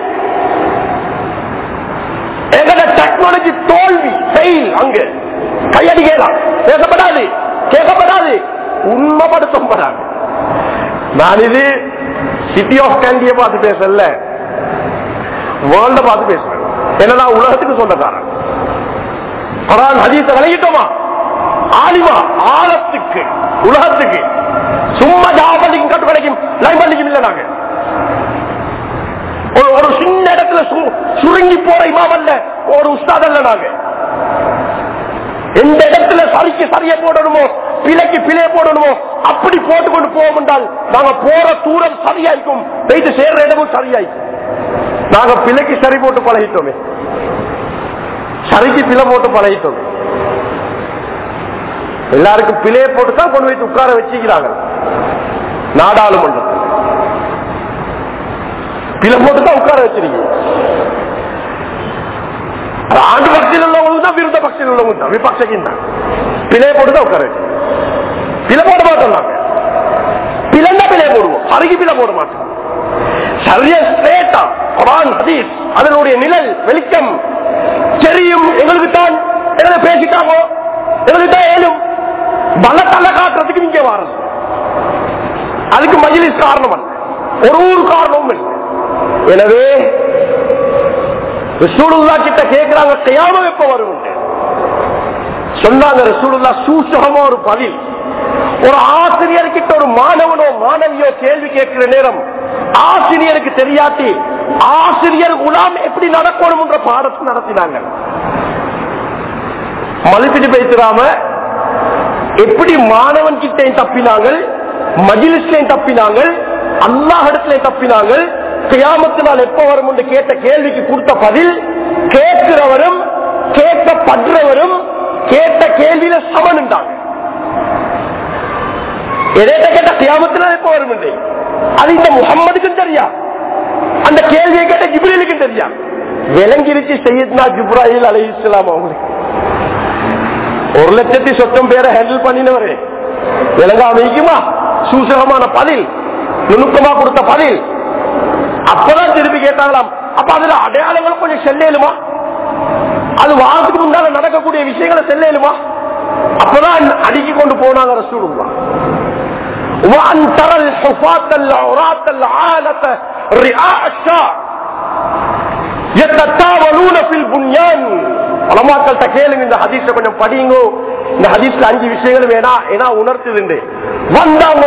எங்கட டெக்னாலஜி தோல்வி, ஃபெயில், அங்க கையடிக்கலாம். பேசப்படாது, கேட்கப்படாது, உண்மைப்படுத்தப்படாது. நான் இது சிட்டி ஆஃப் கேண்டியை பார்த்து பேசல, வேர்ல்ட பார்த்து பேசுறேன். என்னன்னா உலகத்துக்கு சொந்தக்காரன். குர்ஆன் ஹதீஸ விளங்கிட்டோமா? ஆலிமா, ஆழத்துக்கு, உலகத்துக்கு. சும்மா ஜாபலிக்கும் கட்டு கிடைக்கும், லைபலிக்கும் இல்ல. நாங்க ஒரு சின்ன இடத்துல சுருங்கி போற இமாம் அல்ல, ஒரு உஸ்தாத் அல்ல. நாங்க எந்த இடத்துல சரிக்கு சரியா போடணுமோ, பிழைக்கு பிழைய போடணுமோ அப்படி போட்டுக்கொண்டு போவோம் என்றால் நாங்க போற தூரம் சரியாயிருக்கும், போயிட்டு சேர்ற இடமும் சரியாயிருக்கும். நாங்க பிழைக்கு சரி போட்டு பழகிட்டோமே, சரிக்கு பிழை போட்டு பழகிட்டோமே. எல்லாருக்கும் பிழைய போட்டுதான் கொண்டு போய் உட்கார வச்சுக்கிறாங்க. நாடாளுமன்றத்தில் பிழை போட்டுதான் உட்கார வச்சிருக்கீங்க. ஆண்டு பக்தியில் உள்ளவங்க தான், விருத பக்தியில் உள்ளவங்க தான், விபக்ஷகின் தான். பிழைய போட்டுதான் உட்கார வச்சு பிழை போட மாட்டோம். நாங்க பிழைன்னா பிழைய போடுவோம், அருகி பிழை போட மாட்டோம். சரியா ஸ்ட்ரேட்டா குர்ஆன் ஹதீஸ் அதனுடைய நிழல் வெளிச்சம் தெரியும். எங்களுக்கு தான் என்ன பேசிட்டாங்க, எங்களுக்கு தான் ஏழும் பலத்தல்ல காட்டுறதுக்கு இங்கே வரது. அதுக்கு மஜ்லிஸ் காரணம் அல்ல, ஒரு ஊர் காரணமும் இல்லை. எனவே ரசூலுல்லாஹ் கிட்ட கேட்கிறாங்க, கியாமத் எப்ப வரும் சொன்னாங்க. ரசூலுல்லாஹ் சூசகமா ஒரு பதில். ஒரு ஆசிரியர் கிட்ட ஒரு மாணவனோ மாணவியோ கேள்வி கேட்கிற நேரம் ஆசிரியருக்கு தெரியாட்டி ஆசிரியர் குலாம் எப்படி நடக்கணும் என்ற பாடத்தை நடத்தினாங்க. மலிப்பிட்டு பேசுறாம எப்படி மாணவன் கிட்ட தப்பினாங்க, மஜ்லிஸ்லயும் தப்பினாங்க, அல்லாஹ் இடத்திலையும் தப்பினாங்க. கியாமத்தினால் எப்ப வரும் என்று கேட்ட கேள்விக்கு கொடுத்த பதில், கேட்கிறவரும் கேட்கப்படுறவரும் கேட்ட கேள்வியில சமன்ண்டாங்க. எதேட்ட கேட்ட கியாமத்தினால் எப்ப வரும் என்று அது இந்த முஹம்மதுக்கும் தெரியா, அந்த கேள்வியை கேட்ட ஜிப்ரீலுக்கும் தெரியா. விளங்கிருச்சு சையத்னா ஜிப்ராயில் அலைஹிஸ்ஸலாம் அவங்களுக்கு. 1,00,000 சொச்சம் பேரை ஹேண்டில் பண்ணினவரே விளங்காம சூசகமான பதில், நுணுக்கமா கொடுத்த பதில். அப்பதான் திருப்பி கேட்டாங்களாம், அப்ப அதுல அடையாளங்கள் கொஞ்சம் செல்லேலுமா, அது வாரத்துக்கு முன்னால நடக்கக்கூடிய விஷயங்களை செல்லேலுமா? அப்பதான் அடுக்கி கொண்டு போனாங்க ரசூலுல்லாஹ். வஅன்தரல் ஹுஃபாத்தல் உராத்தல் ஆலத ரிஆ அஷ்ஷார் யததாவலூன ஃபில் புன்யான். உலமாக்கள்ட்ட கேளுங்க, இந்த ஹதீஸை கொஞ்சம் படிங்க. இந்த ஹதீஸ்ல 5 விஷயங்கள் வேணா ஏன்னா உணர்த்துது. வந்தாங்க,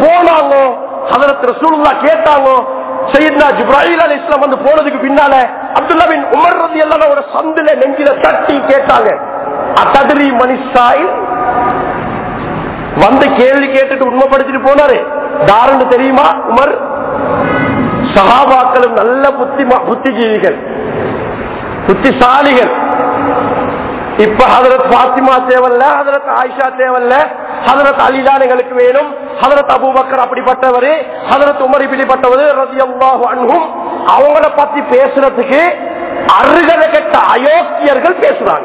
போனாங்க, ஹஜ்ரத் ரசூலுல்லாஹ் கேட்டாங்க. சையத்னா ஜிப்ராயில் அலைஹிஸ்ஸலாம் வந்து போனதுக்கு பின்னால அப்துல்லா பின் உமர் ரலியல்லாஹு ஒரு சந்தில நெஞ்சில தட்டி கேட்டாங்க, அத்தத்ரி மனிஷாய், வந்து கேள்வி கேட்டுட்டு உண்மைப்படுத்திட்டு போனாரு. தாருன்னு தெரியுமா உமர்? சஹாபாக்களும் நல்ல புத்திஜீவிகள், புத்திசாலிகள். இப்ப ஹதரத் பாத்திமா தேவல்ல, ஹதரத் ஆயிஷா தேவல்ல, ஹதரத் அலிதான் எங்களுக்கு வேணும், ஹதரத் அபூபக்கர் அப்படிப்பட்டவர், ஹதரத் உமர் இப்படிப்பட்டவர் ரலியல்லாஹு அன்ஹும். அவங்கள பத்தி பேசுறதுக்கு அருகதை கெட்ட அயோக்கியர்கள் பேசுறாங்க.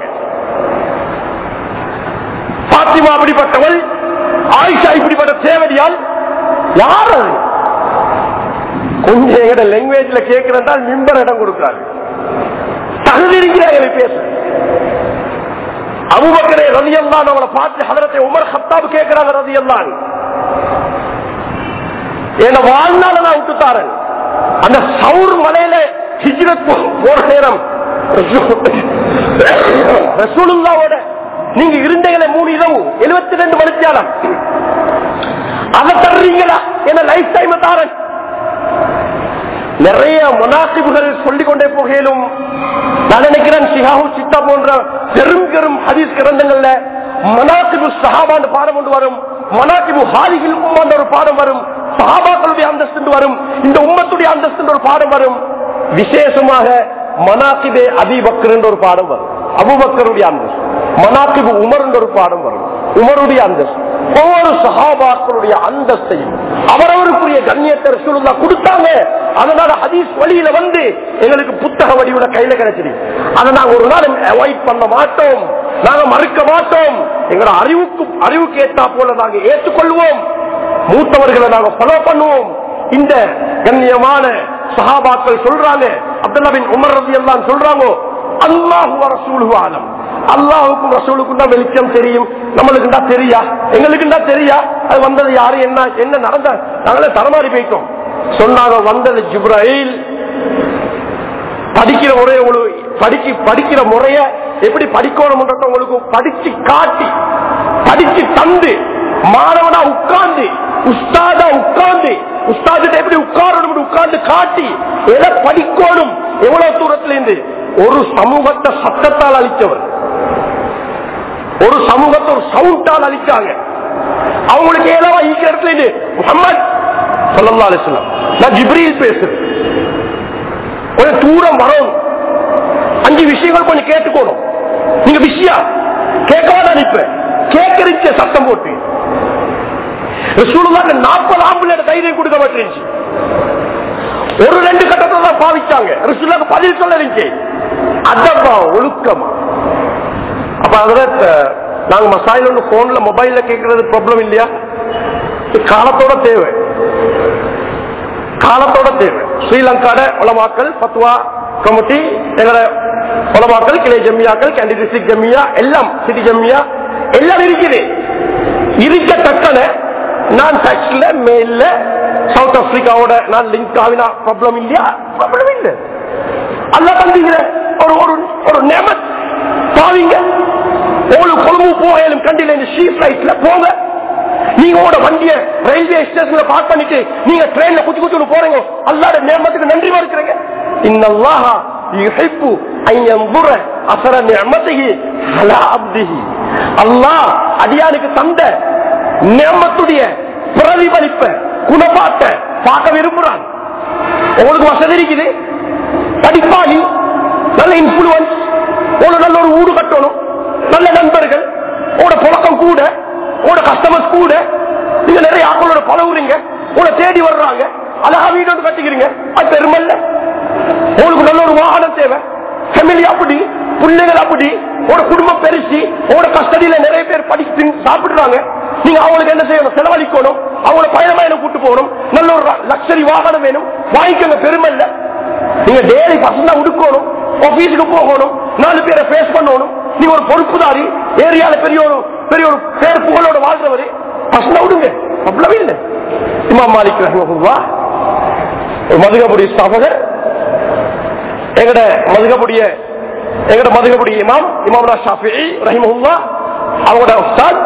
பாத்திமா அப்படிப்பட்டவள், ஆயிஷா இப்படிப்பட்ட தேவடியால் யாரு? கொஞ்சம் எங்கட லாங்குவேஜ்ல கேட்கிறதா மிம்பர் இடம் கொடுக்கிறாங்க. தகுதி இருக்கிறாங்க பேச. அபூபக்கரே ரலியல்லாஹு அவங்களை பார்த்து ஹதரத் உமர் கத்தாப் கேட்கிறாங்க ரலியல்லாஹு, என்ன வாழ்நாள நான் விட்டுத்தாரன். அந்த சவுர் மலையில ஹிஜ்ரத் போற நேரம் ரசூலுல்லாஹ்வோட நீங்க இருந்தீங்களே 3 இரவு 72 மணித்தியாலம், அதை தர்றீங்களா? என்ன லைஃப் டைம் தாரன். நிறைய முனாசிபுகள் சொல்லிக் கொண்டே போகலும். நான் நினைக்கிறேன் ஷிஹாஹு சித்தா போன்ற பெரும் பெரும் ஹதீஸ் கிரந்தங்கள்ல மனாசிபு சஹாபான்னு பாடம் கொண்டு வரும், மனாசிபு ஹாலிஹில் உம்மன்ற ஒரு பாடம் வரும், சஹாபாக்களுடைய அந்தஸ்து வரும், இந்த உம்மத்துடைய அந்தஸ்து ஒரு பாடம் வரும். விசேஷமாக மனாசிபே அபூபக்கர் என்ற ஒரு பாடம் வரும், அபூபக்கருடைய அந்தஸ்து. மனாசிபு உமர் என்ற ஒரு பாடம் வரும், உமருடைய அந்தஸ்து. ஒவ்வொரு சஹாபாக்களுடைய அந்தஸ்தையும் அவரவருக்குரிய கண்ணியத்தை ரசூலுல்லாஹ் கொடுத்தாங்க. அதனால ஹதீஸ் வழியில வந்து எங்களுக்கு புத்தக வடிவுல கையில கிடைச்சிருக்கு. அதை நாங்க ஒரு நாள் அவாய்ட் பண்ண மாட்டோம், நாங்க மறுக்க மாட்டோம். எங்களோட அறிவுக்கு ஏற்றா போல நாங்க ஏற்றுக்கொள்வோம், மூத்தவர்களை நாங்க ஃபாலோ பண்ணுவோம். இந்த கண்ணியமான சஹாபாக்கள் சொல்றாங்க, அப்துல்லா பின் உமர் ரலியல்லாஹு சொல்றாங்க, அல்லாஹு வ ரசூலுஹு ஆலம், அல்லாஹுக்கும் ரசூலுக்கும் தான் வெளிச்சம் தெரியும், நம்மளுக்கு தான் தெரியா, எங்களுக்கு தான் தெரியா. அது வந்தது யாரு, என்ன நடந்த, நாங்களே தரமாறி போயிட்டோம். சொன்னாங்க வந்தது ஜிப்ராயில். படிக்கிற முறைய படிக்கிற முறைய எப்படி படிக்கணும் உங்களுக்கு படிச்சு காட்டி, படிச்சு தந்து, மாணவனா உட்கார்ந்து, உஸ்தாதா உட்கார்ந்து, உஸ்தாதிட்ட எப்படி உட்காரணும் உட்கார்ந்து காட்டி, எதை படிக்கணும், எவ்வளவு தூரத்துல இருந்து ஒரு சமூகத்தை சத்தத்தால் அளித்தவர், ஒரு சமூகத்தை ஒரு சவுண்டால் அளிச்சாங்க. அவங்களுக்கு ஏதாவது ஈக்கிற இடத்துல இது முஹம்மது ஸல்லல்லாஹு அலைஹி வஸல்லம், நான் ஜிப்ரீல் பேசுறேன், கொஞ்சம் தூரம் வரும், 5 விஷயங்கள் கொஞ்சம் கேட்டுக்கணும். நீங்க விஷயம் கேட்கவாத அனுப்ப கேட்கறிச்ச சத்தம் போட்டு ரசூலுல்லாஹ் 40 ஆம்புலோட தைரியம் கொடுக்க மாட்டேங்குது. ஒரு 2 கட்டத்தை தான் பாவிச்சாங்க. ரசூலுல்லாஹ் பதில் சொல்ல இருந்துச்சு, அதப்பா ஒழுக்கமா. அப்ப அதுல நாங்க மசாயில் ஒன்று போன்ல மொபைல்ல கேட்கறது ப்ராப்ளம் இல்லையா? காலத்தோட தேவை, காலத்தோட தேவை. ஸ்ரீலங்காட உலமாக்கள், பத்வா கமிட்டி, எங்களோட உலமாக்கள், கிளை ஜம்மியாக்கள், கேண்டி டிஸ்ட்ரிக்ட் ஜம்மியா, எல்லாம் சிட்டி ஜம்மியா எல்லாம் இருக்குது. இருக்கத்தக்கன நான் டச்ல மேல சவுத் ஆப்பிரிக்காவோட நான் லிங்க் ஆகினா ப்ராப்ளம் இல்லையா? ப்ராப்ளம் இல்லை. அல்ல தந்தீங்க ஒரு நேமத் பாவீங்க. உங்களுக்கு கொழும்பு போகலும் கண்டில இந்த ஷீ பிளைட்ல போங்க. நீங்க உங்களோட வண்டிய ரயில்வே ஸ்டேஷன்ல பார்க் பண்ணிட்டு நீங்க ட்ரெயின்ல குச்சி குச்சி போறீங்க. அல்லாஹ்வுடைய நியமத்துக்கு நன்றி மறக்கிறீங்க. இன்னல்லாஹ யுஹிப்பு அன் யன்ظுர அஸர நிஅமத்திஹி அலா அப்திஹி. அல்லாஹ் அடியானுக்கு தந்த நியமத்துடைய பிரதிபலிப்ப, குணப்பாட்ட பார்க்க விரும்புறான். உங்களுக்கு வசதி இருக்குது, படிப்பாளி, நல்ல இன்ஃபுளுவன்ஸ், உங்களுக்கு நல்ல ஒரு ஊடு கட்டணும், நல்ல நண்பர்கள், உங்களோட புழக்கம் கூட, உங்களோட கஸ்டமர்ஸ் கூட, நீங்க நிறைய ஆக்களோட பழகுறீங்க, உங்களை தேடி வர்றாங்க, அழகா வீடு வந்து கட்டிக்கிறீங்க, அது பெருமல்ல. உங்களுக்கு நல்ல ஒரு வாகனம் தேவை, ஃபேமிலி அப்படி, பிள்ளைகள் அப்படி, உங்களோட குடும்பம் பெருசி, உங்களோட கஸ்டடியில நிறைய பேர் படிச்சு சாப்பிடுறாங்க. நீங்க அவங்களுக்கு என்ன செய்யணும்? செலவழிக்கணும், அவங்கள பயணம் கூட்டு போகணும், நல்ல ஒரு லக்ஸரி வாகனம் வேணும், வாங்கிக்கோங்க, பெருமல்ல. நீங்க டெய்லி பசங்க உடுக்கணும், ஆபீஸுக்கு போகணும், 4 பேரை பேஸ் பண்ணணும். நீங்க ஒரு பொறுப்புதாரி, ஏரியால பெரிய ஒரு பேர் புகழோட வாழ்றவரு, பசங்க விடுங்க, அவ்வளவு இல்லை. இமாம் மாலிக் ரஹ்மத்துல்லாஹ் மதுகபுடைய ஸ்தாபகர், எங்கட மதுகபுடைய இமாம் ஷாஃபிஈ ரஹிமஹுல்லாஹ், அவங்களோட உஸ்தாத்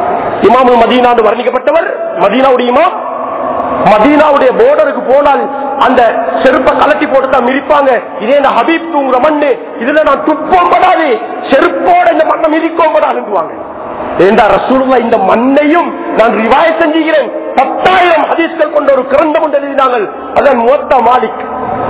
இமாமுல் மதீனா வர்ணிக்கப்பட்டவர், மதீனாவுடைய இமாம். மதீனாவுடைய போர்டருக்கு போனால் அந்த செருப்பை கலட்டி போட்டுதான் மிதிப்பாங்க. இதே இந்த ஹபீப் தூங்குற மண்ணு, இதுல நான் துப்பம் படாது, செருப்போட இந்த மண்ணை மிதிக்கவும் படாதுவாங்க. ஏண்டா ரசூலுல்லாஹ் இந்த மண்ணையும் நான் ரிவாயத் செஞ்சுகிறேன். 10,000 ஹதீஸ்கள் கொண்ட ஒரு கிரந்தம் ஒன்று எழுதினார்கள். அதான் முவத்தா மாலிக்.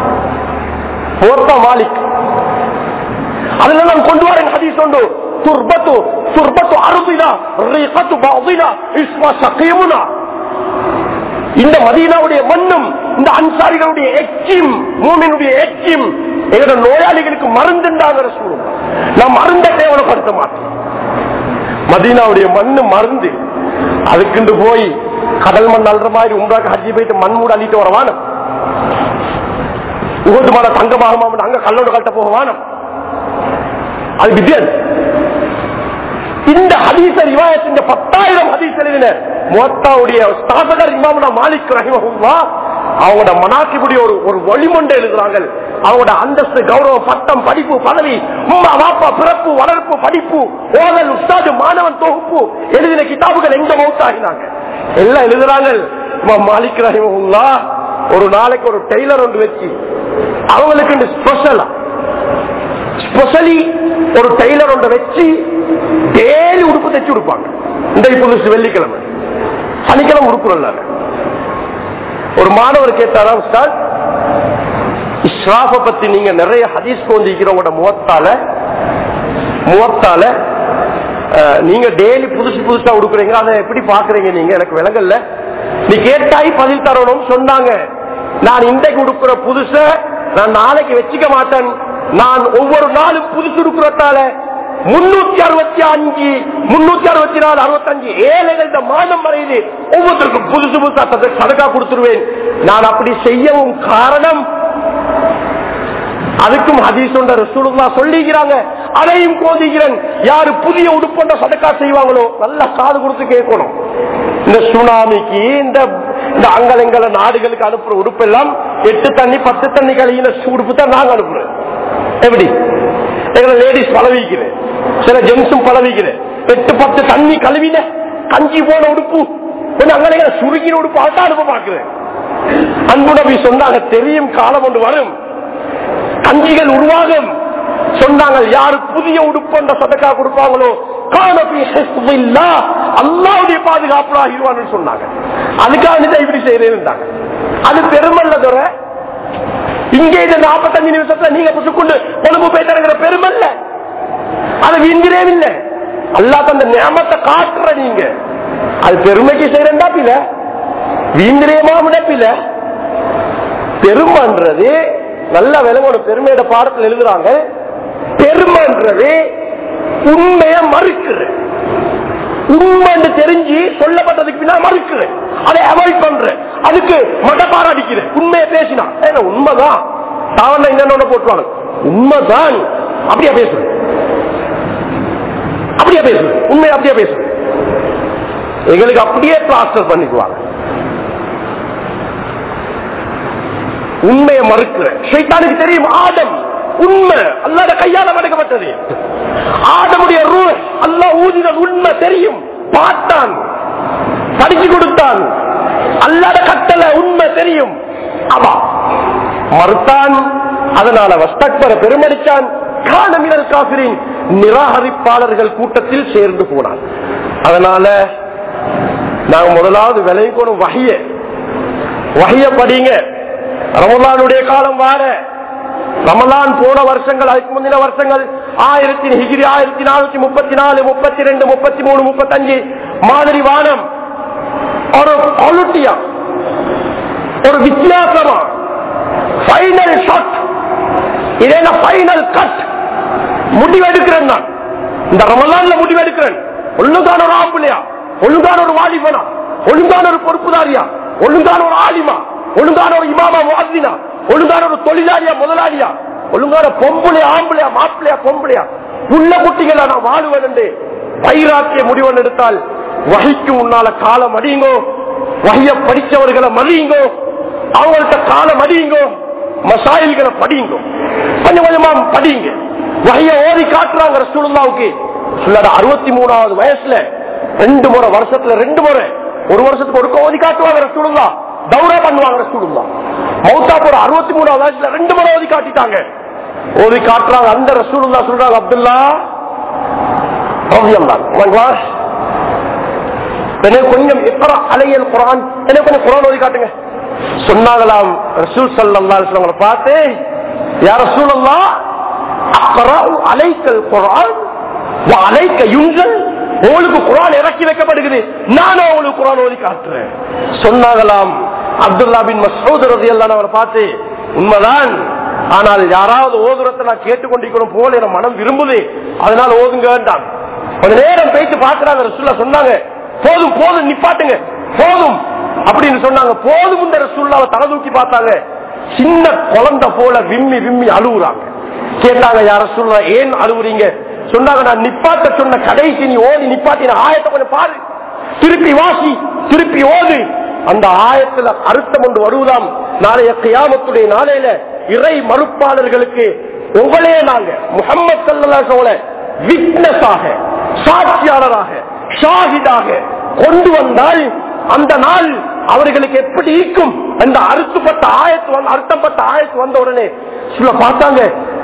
அதுல நான் கொண்டு வரேன் ஹதீஸ் உண்டு. துர்பத்து துர்பத்து அருதினா ரீகத்து பஅதினா இஸ்மா ஸகீமுனா. இந்த மதீனாவுடைய மண்ணும் இந்த அன்சாரிகளுடைய எச்சிம், மூமினுடைய எச்சிம் எங்களோட நோயாளிகளுக்கு மருந்துண்டாங்க ரசூலுல்லாஹ். நான் மருந்தை தேவைப்படுத்த மாட்டேன். மதீனாவுடைய மண்ணு மருந்து. அதுக்குண்டு போய் கடல் மண் அல்ற மாதிரி உம்ராக்கு ஹஜ்ஜி போயிட்டு மண் மூட அள்ளிட்டு வர வானம். உகது மலை தங்கமாக அங்க கல்லோடு கட்ட போக வானம். அது வித்தியாசம். இந்த ஹதீஸ ரிவாயத் இந்த 10,000 ஹதீஸ் எழுதின முவத்தாவுடைய ஸ்தாபகர் இமாம் மாலிக் ரஹிமஹுல்லாஹ் அவங்களோட மனாக்கிபுடைய ஒரு வழிமொண்டை எழுதுறாங்க. அவங்களோட அந்தஸ்து, கௌரவம், பட்டம், படிப்பு, பதவி, உம்மா வாப்பா, பிறப்பு, வளர்ப்பு, படிப்பு, ஓதல், உஸ்தாது, மாணவன் தொகுப்பு, எழுதின கிதாபுகள் எங்க மௌத்தாகினாங்க எல்லாம் எழுதுறாங்க. இமாம் மாலிக் ரஹிமஹுல்லாஹ் ஒரு நாளைக்கு ஒரு டெய்லர் ஒன்று வச்சு அவங்களுக்கு ஸ்பெஷலி ஒரு டெய்லர் ஒன்றை வச்சு டெய்லி உடுப்பு தைச்சு கொடுப்பாங்க. இந்த புதுசு வெள்ளிக்கிழமை, சனிக்கிழமை உடுப்பு. ஒரு மாணவர் கேட்டாரா, உஸ்தாத் இஸ்ராஃப பத்தி நீங்க நிறைய ஹதீஸ் கொண்டிருக்கிறவங்களோட முவத்தால நீங்க டெய்லி புதுசா உடுக்குறீங்க, அதை எப்படி பாக்குறீங்க நீங்க, எனக்கு விளங்கல்ல. நீ கேட்டாய் பதில் தரணும் சொன்னாங்க. நான் இன்றைக்கு உடுக்குற புதுச நான் நாளைக்கு வச்சுக்க மாட்டேன். நான் ஒவ்வொரு நாளும் புதுசு உடுக்குறதால 365 364 65 ஏழைகள் மாதம் வரையிலே ஒவ்வொருத்தருக்கும் புதுசா சதக்கா கொடுத்துருவேன். நான் அப்படி செய்யவும் காரணம் அதுக்கும் ஹதீஸ் ஒன்ற ரசூலுல்லாஹ் சொல்லிக்கிறாங்க. அதையும் கோதிக்கிறேன். யாரு புதிய உடுப்பொண்ட சதக்கா செய்வாங்களோ நல்லா காது கொடுத்து கேட்கணும். இந்த சுனாமிக்கு இந்த அங்கலங்கல நாடுகளுக்கு அனுப்புற உடுப்பு எல்லாம் 8 தண்ணி 10 தண்ணி கழிகிற உடுப்பு தான் நாங்க அனுப்புறோம். எப்படி எங்களை லேடிஸ் பழவிக்கிறேன், சில ஜென்ஸும் பழவிக்கிறேன். 8-10 தண்ணி கழுவின கஞ்சி போன உடுப்பு, கொஞ்சம் அங்கலங்களை சுருக்கின உடுப்பு அதான் அனுப்ப பாக்குறேன். அன்பு நபி சொன்னாங்க, தெரியும் காலம் ஒன்று வரும், கஞ்சிகள் உருவாகும். சொன்னாங்க, யாரு புதிய உடுப்பொண்ட சதக்கா கொடுப்பாங்களோ அல்லாஹ்வுடைய பாதுகாப்பு ஆகிடுவான்னு சொன்னாங்க. அதுக்காக இப்படி செய்யறேன். அது பெருமல்ல தவிர இங்கே இந்த 45 நிமிஷத்துல நீங்க புசுக்குண்டு கொழும்பு போயிட்டு பெருமல்ல, அது வீண்கிறே இல்லை. அல்லாஹ் தந்த நியமத்தை காட்டுற நீங்க அது பெருமைக்கு செய்யறா பில, வீண்கிறேமா பில. பெருமைன்றது நல்ல விலங்கோட பெருமையோட பாடத்தில் எழுதுறாங்க. பெருமைன்றது உண்மைய மறுக்கிற, உண்மை தெரிஞ்சு சொல்லப்பட்டதுக்கு பின்னா மறுக்கிற, அதை அவாய்ட் பண்ற, அதுக்கு மடப்பார அடிக்கிற. உண்மையை பேசினா உண்மைதான் தாவன என்ன போட்டுவாங்க, உண்மைதான் அப்படியா பேசுற, அப்படியா பேசுற, உண்மையை அப்படியே பேசுற. எங்களுக்கு அப்படியே பிளாஸ்டர் பண்ணிக்குவாங்க. உண்மையை மறுக்கிற ஷைத்தானுக்கு தெரியும். ஆதம் உண்மை அல்லாஹ்வுடைய கையால மடக்கப்பட்டது. ஆதமுடைய ரூஹ் அல்லாஹ் ஊதின உண்மை தெரியும், பார்த்தான், படிச்சு கொடுத்தான். அல்லாஹ்வுடைய கட்டளை உண்மை தெரியும், அவா மறுத்தான். அதனால வஸ்தக்பர பெருமடிச்சான். காணமினல் காஃபிரின் நிராகரிப்பாளர்கள் கூட்டத்தில் சேர்ந்து போனான். அதனால நாங்க முதலாவது விளைவிக்கணும் வஹிய படிங்க. ரமலானுடைய காலம் வார, ரமலான் போன வருஷங்கள், அதுக்கு முந்தின வருஷங்கள் 1434 32 33 35 மாதிரி வானம் ஒரு குவாலிட்டியா, ஒரு வித்தியாசமா ஃபைனல் ஷாட், இதே ஃபைனல் கட் முடிவெடுக்கிறேன். நான் இந்த ரமலான்ல முடிவெடுக்கிறேன். ஒழுங்கான ஒரு ஆம்பளையா, ஒழுங்கான ஒரு வாலிபனா, ஒழுங்கான ஒரு பொறுப்புதாரியா, ஒழுங்கான ஒரு ஆலிமா, ஒழுங்கான ஒரு இமாமா முஅத்தினா, ஒழுங்கான ஒரு தொழிலாளியா முதலாளியா, ஒழுங்கான பொம்பளையா ஆம்பளையா மாப்பிளையா பொம்பளையா உள்ள குட்டிகளா நான் வாழுவேன் என்று வைராக்கிய முடிவன் எடுத்தால் வஹிக்கு முன்னால காலம் அடியுங்கோ, வஹிய படிச்சவர்களை மதியுங்கோ, அவங்கள்ட்ட காலம் அடியுங்கோ, மசாயில்களை படியுங்கோ, கொஞ்சம் கொஞ்சமா படியுங்க. வஹிய ஓதி காட்டுறாங்க ரசூலுல்லாஹ்வுக்கு. 63வது வயசுல 2 முறை, வருஷத்துல 2 முறை, ஒரு வருஷத்துக்கு ஒருக்க ஓதி காட்டுவாங்க ரசூலுல்லாஹ். தௌரா பண்ணுவாங்க ரசூலுல்லாஹ். மௌத்தா போற 63வது வயசுல 2 முறை ஓதி காட்டிட்டாங்க. ஓதி காட்டுறாங்க. அந்த ரசூலுல்லாஹ் சொல்றாங்க, அப்துல்லா கொஞ்சம் இக்ரா அலையல் குர்ஆன், எனக்கு கொஞ்சம் குர்ஆன் ஓதி காட்டுங்க சொன்னாங்களாம். ரசூல் ஸல்லல்லாஹு அலைஹி வஸல்லம் பார்த்து, யா ரசூலல்லாஹ் அக்ரஉ அலைக்கல் குர்ஆன் வ அலைக்க யுன்ஸல், உங்களுக்கு குர்ஆன் இறக்கி வைக்கப்படுகிறது, நானும் உங்களுக்கு குர்ஆன் ஓதி காட்டுறேன் சொன்னாங்களாம். அப்துல்லா பின் மஸ்ஊத் ரலியல்லாஹு அன்ஹு பார்த்து, உண்மைதான், ஆனால் யாராவது ஓதுறதை நான் கேட்டுக்கொண்டிருக்கிறோம் போல என் மனம் விரும்புது, அதனால ஓதுங்கன்றான். கொஞ்ச நேரம் பேச்சு பார்க்கிறாங்க. ரசூலுல்லாஹ் சொன்னாங்க, போதும் போதும் நிப்பாட்டுங்க போதும் அப்படின்னு சொன்னாங்க. போதும் இந்த ரசூலுல்லாஹ்வை தலை தூக்கி பார்த்தாங்க. சின்ன குழந்தை போல விம்மி விம்மி அழுகுறாங்க. கேட்டாங்க, யா ரசூலுல்லாஹ் ஏன் அழுகுறீங்க? சொன்னாங்க, நான் நிப்பாட்ட சொன்ன கடைசி நீ ஓதி நிப்பாட்டின ஆயத்தை கொஞ்சம் பாரு, திருப்பி வாசி, திருப்பி ஓது. அந்த ஆயத்துல அர்த்தம் ஒன்று வருவதாம். நாளைய கியாமத்துடைய நாளையில இறை மறுப்பாளர்களுக்கு உங்களே நாங்க முஹம்மது ஸல்லல்லாஹு அலைஹி வஸல்லம் விட்னஸாக, சாட்சியாளராக, ஷாஹிதாக கொண்டு வந்தால் அந்த நாள் அவர்களுக்கு எப்படி இருக்கும்? அந்த அர்த்தப்பட்ட ஆயத்து வந்த உடனே சொல்ல பார்த்தாங்க,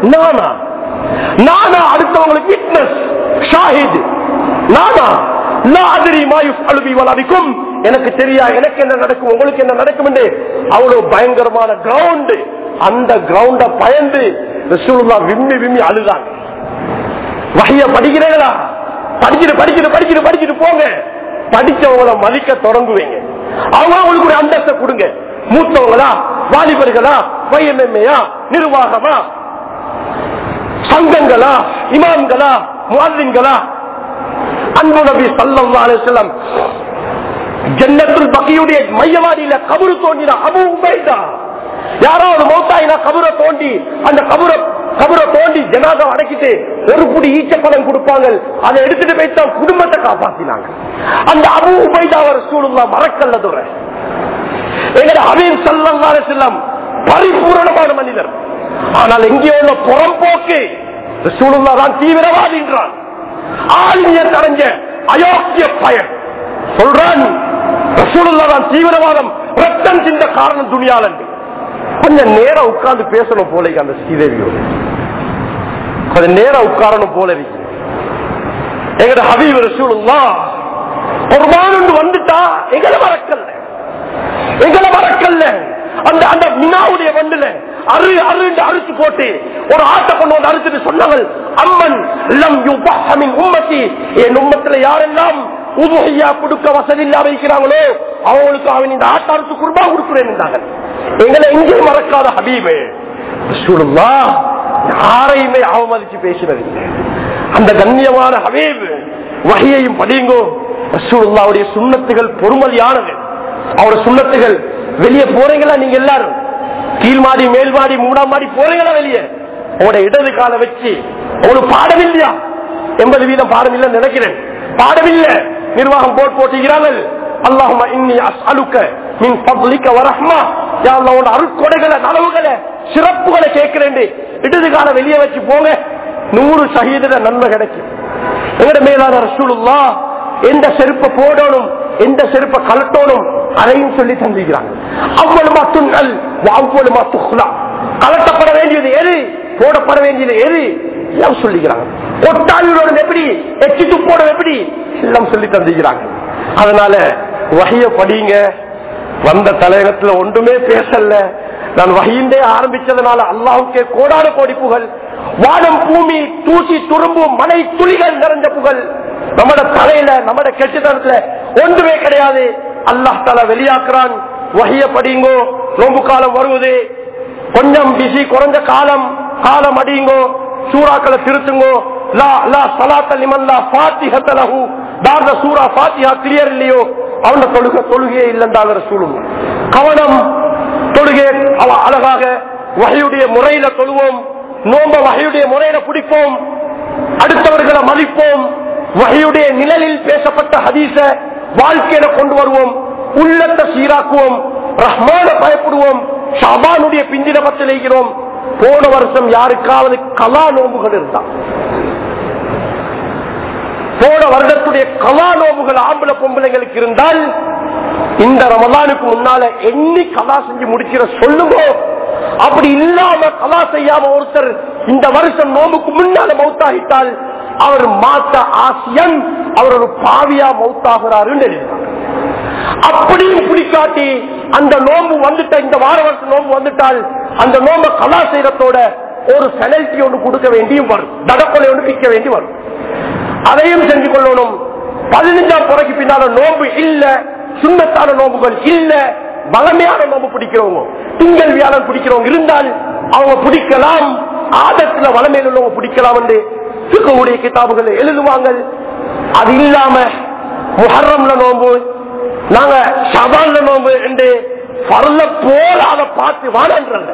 நானா அடுத்தவங்களுக்கு விட்னஸ் ஷாஹித், நானா எனக்கு தெரியா, எனக்கு என்ன நடக்கும், உங்களுக்கு என்ன நடக்கும் என்று அவ்வளவு பயங்கரமான கிரவுண்ட். அந்த கிரவுண்ட பயந்து ரசூலுல்லாஹ் விம்மி விம்மி அழுதாங்க. வஹிய படிக்கிறீங்களா? படிச்சுட்டு போங்க. படிச்சவங்களை மதிக்க தொடங்குவீங்க. அவங்களுக்கு ஒரு அந்தஸ்தை கொடுங்க. மூத்தவங்களா, வாலிபர்களா, வைஎம்எம்ஏயா, நிர்வாகமா, சங்கங்களா, இமாம்களா, முஅல்லிம்களா. அன்பு நபி ஸல்லல்லாஹு அலைஹி வஸல்லம் ஜன்னத்துல் பக்கியுடைய மையவாடியில கபரு தோண்டினா அபூ உபைதா, யாராவது மௌத்தாயினா கபரை தோண்டி, அந்த கபரை தோண்டி ஜனாதா அடக்கிட்டு ஒரு புடி ஈச்சப்பழம் கொடுப்பாங்க, அதை எடுத்துட்டு போய் தான் குடும்பத்தை காப்பாத்தினாங்க. அந்த அபூ உபைதா ரசூலுல்லாஹ் மறக்கல்ல தோற. எங்க ஹபீப் ஸல்லல்லாஹு அலைஹி வஸல்லம் பரிபூரணமான மனிதர். ஆனால் எங்கேயோ உள்ள புறம்போக்கு ரசூலுல்லாஹ் தான் தீவிரவாதின்றான். ஆளுநர் தரஞ்ச அயோக்கிய பயன் சொல்றான், ரசூலுல்லாஹ் தான் தீவிரவாதம், ரத்தம் சிந்த காரணம் துனியால. கொஞ்சம் நேரம் உட்கார்ந்து பேசணும் போல அந்த ஸ்ரீதேவியோட, கொஞ்சம் நேரம் உட்காரணும் போல இருக்கு. எங்கட ஹபீப் ரசூலுல்லாஹ் குர்பான் வந்துட்டா எங்களை மறக்கல்ல. அந்த மினாவுடைய வண்டுல அறுத்து போட்டு ஒரு ஆட்டை கொண்டு வந்து அறுத்துட்டு சொன்னாங்க, அம்மன் லம் யுபஹமின் உம்மத்தி, என் உம்மத்துல யாரெல்லாம் உதுஹியா கொடுக்க வசதி இல்லாம இருக்கிறாங்களோ அவங்களுக்கு அவன் இந்த ஆட்டை அறுத்து குர்பான் கொடுக்கிறேன் என்றாங்க. எங்களை எங்கேயும் மறக்காத ஹபீபே ரசூலுல்லாஹ் யாரையுமே அவமதிச்சு பேசினதில்லை. அந்த கண்ணியமான ஹபீப் வஹியையும் படியுங்கோ. ரசூலுல்லாஹ்வுடைய சுன்னத்துகள் பொறுமதியானது. அவருடைய சுன்னத்துகள் வெளியே போறீங்களா? நீங்க எல்லாரும் கீழ்மாடி, மேல்மாடி, 3ஆம் மாடி போறீங்களா வெளியே? உங்களோட இடது கால வச்சு உங்களுக்கு பாடம் இல்லையா? 80% பாடம் இல்லைன்னு நினைக்கிறேன். பாடம் இல்ல, நிர்வாகம் போட்டுக்கிறார்கள். அல்லாஹும்ம இன்னி அஸ்அலுக மின் ஃபضلிக வ ரஹ்மா, யா அல்லாஹ் உன் அருட்கொடைகளை, நலவுகளை, சிறப்புகளை கேட்கிறேன். இடது கால வெளியே வச்சு போங்க, 100 ஷஹீதுட நன்மை கிடைக்கும். எங்கட மேலான ரசூலுல்லாஹ் எந்த செருப்பை போடணும், எந்த செருப்பை கலட்டணும் அதையும் சொல்லி தந்திருக்கிறாங்க. அவ்வளவு துன்னல் அவ்வளவு துஹ்லா, கலட்டப்பட வேண்டியது எது, போடப்பட வேண்டியது எது எல்லாம் சொல்லிக்கிறாங்க. கொட்டாளியோட எப்படி, எச்சிட்டு போட எப்படி எல்லாம் சொல்லி தந்திருக்கிறாங்க. அதனால வஹிய படிங்க. வந்த தலையகத்துல ஒன்றுமே பேசல. நான் வஹீண்டே ஆரம்பிச்சதுனால அல்லாஹ்வுக்கே கோடான கோடி புகழ். வானம், பூமி, தூசி, துரும்பு, மலை துளிகள் நிறைஞ்ச புகழ். நம்மட தலையில, நம்மட கெட்டுத்தனத்துல ஒன்றுமே கிடையாது. அல்லாஹ் தஆலா வெளியாக்குறான். வஹிய படிங்கோ. நோம்பு காலம் வருவது, கொஞ்சம் பிஸி, குறைஞ்ச காலம் அடியுங்கோ. சூறாக்களை திருத்துங்கோ. லா லா ஸலாத்த லிமன் லா ஃபாத்திஹத லஹு, தார சூரா ஃபாத்திஹா கிளியர் இல்லையோ அவன தொழுகையே இல்லைன்றாங்க ரசூலுல்லாஹ். கவனம், தொழுகை அழகாக வஹியுடைய முறையில தொழுவோம். நோம்ப வஹியுடைய முறையில பிடிப்போம். அடுத்தவர்களை மதிப்போம். வஹியுடைய நிழலில் பேசப்பட்ட ஹதீஸ வாழ்க்கையில கொண்டு வருவோம். உள்ளத்தை சீராக்குவோம். ரஹ்மான பயப்படுவோம். ஷாபானுடைய பிந்தின பத்தில் இருக்கிறோம். போன வருஷம் யாருக்காவது கலா நோம்புகள் இருந்தா, போன வருடத்துடைய கலா நோம்புகள் ஆம்பளை பொம்பளைங்களுக்கு இருந்தால் இந்த ரமலானுக்கு முன்னால எண்ணி கலா செஞ்சு முடிக்கிற சொல்லுங்க. அப்படி இல்லாம கலா செய்யாம ஒருத்தர் இந்த வருஷம் நோம்புக்கு முன்னால மௌத்தாகிட்டால் அவர் மாத்த ஆசியன், அவர் ஒரு பாவியா மௌத்தாகிறாருன்னு எழுதினார். அப்படியும் பிடிக்காட்டி அந்த நோம்பு வந்துட்ட, இந்த வார வருஷம் நோம்பு வந்துட்டால் அந்த நோம்பை கலா செய்யறதோட ஒரு பெனல்டி ஒன்று கொடுக்க வேண்டியும் வரும், தடக்கொலை ஒன்று பிக்க வேண்டி வரும். அதையும் செஞ்சு கொள்ளணும். 15ஆம் புறைக்கு பின்னால நோம்பு இல்ல, சுண்ணத்தான நோம்புகள் இல்ல, பலமையான நோம்பு பிடிக்கிறவங்க, திங்கள் வியாழன் பிடிக்கிறவங்க இருந்தால் அவங்க பிடிக்கலாம், ஆதத்துல வளமையில் உள்ளவங்க பிடிக்கலாம் என்று ஃபிக்ஹுடைய கிதாபுகள் எழுதுவாங்க. அது இல்லாம முஹர்ரம்ல நோம்பு, நாங்க ஷஅபான்ல நோம்பு என்று ஃபர்ல போல அதை பார்த்து வாழன்றல்ல.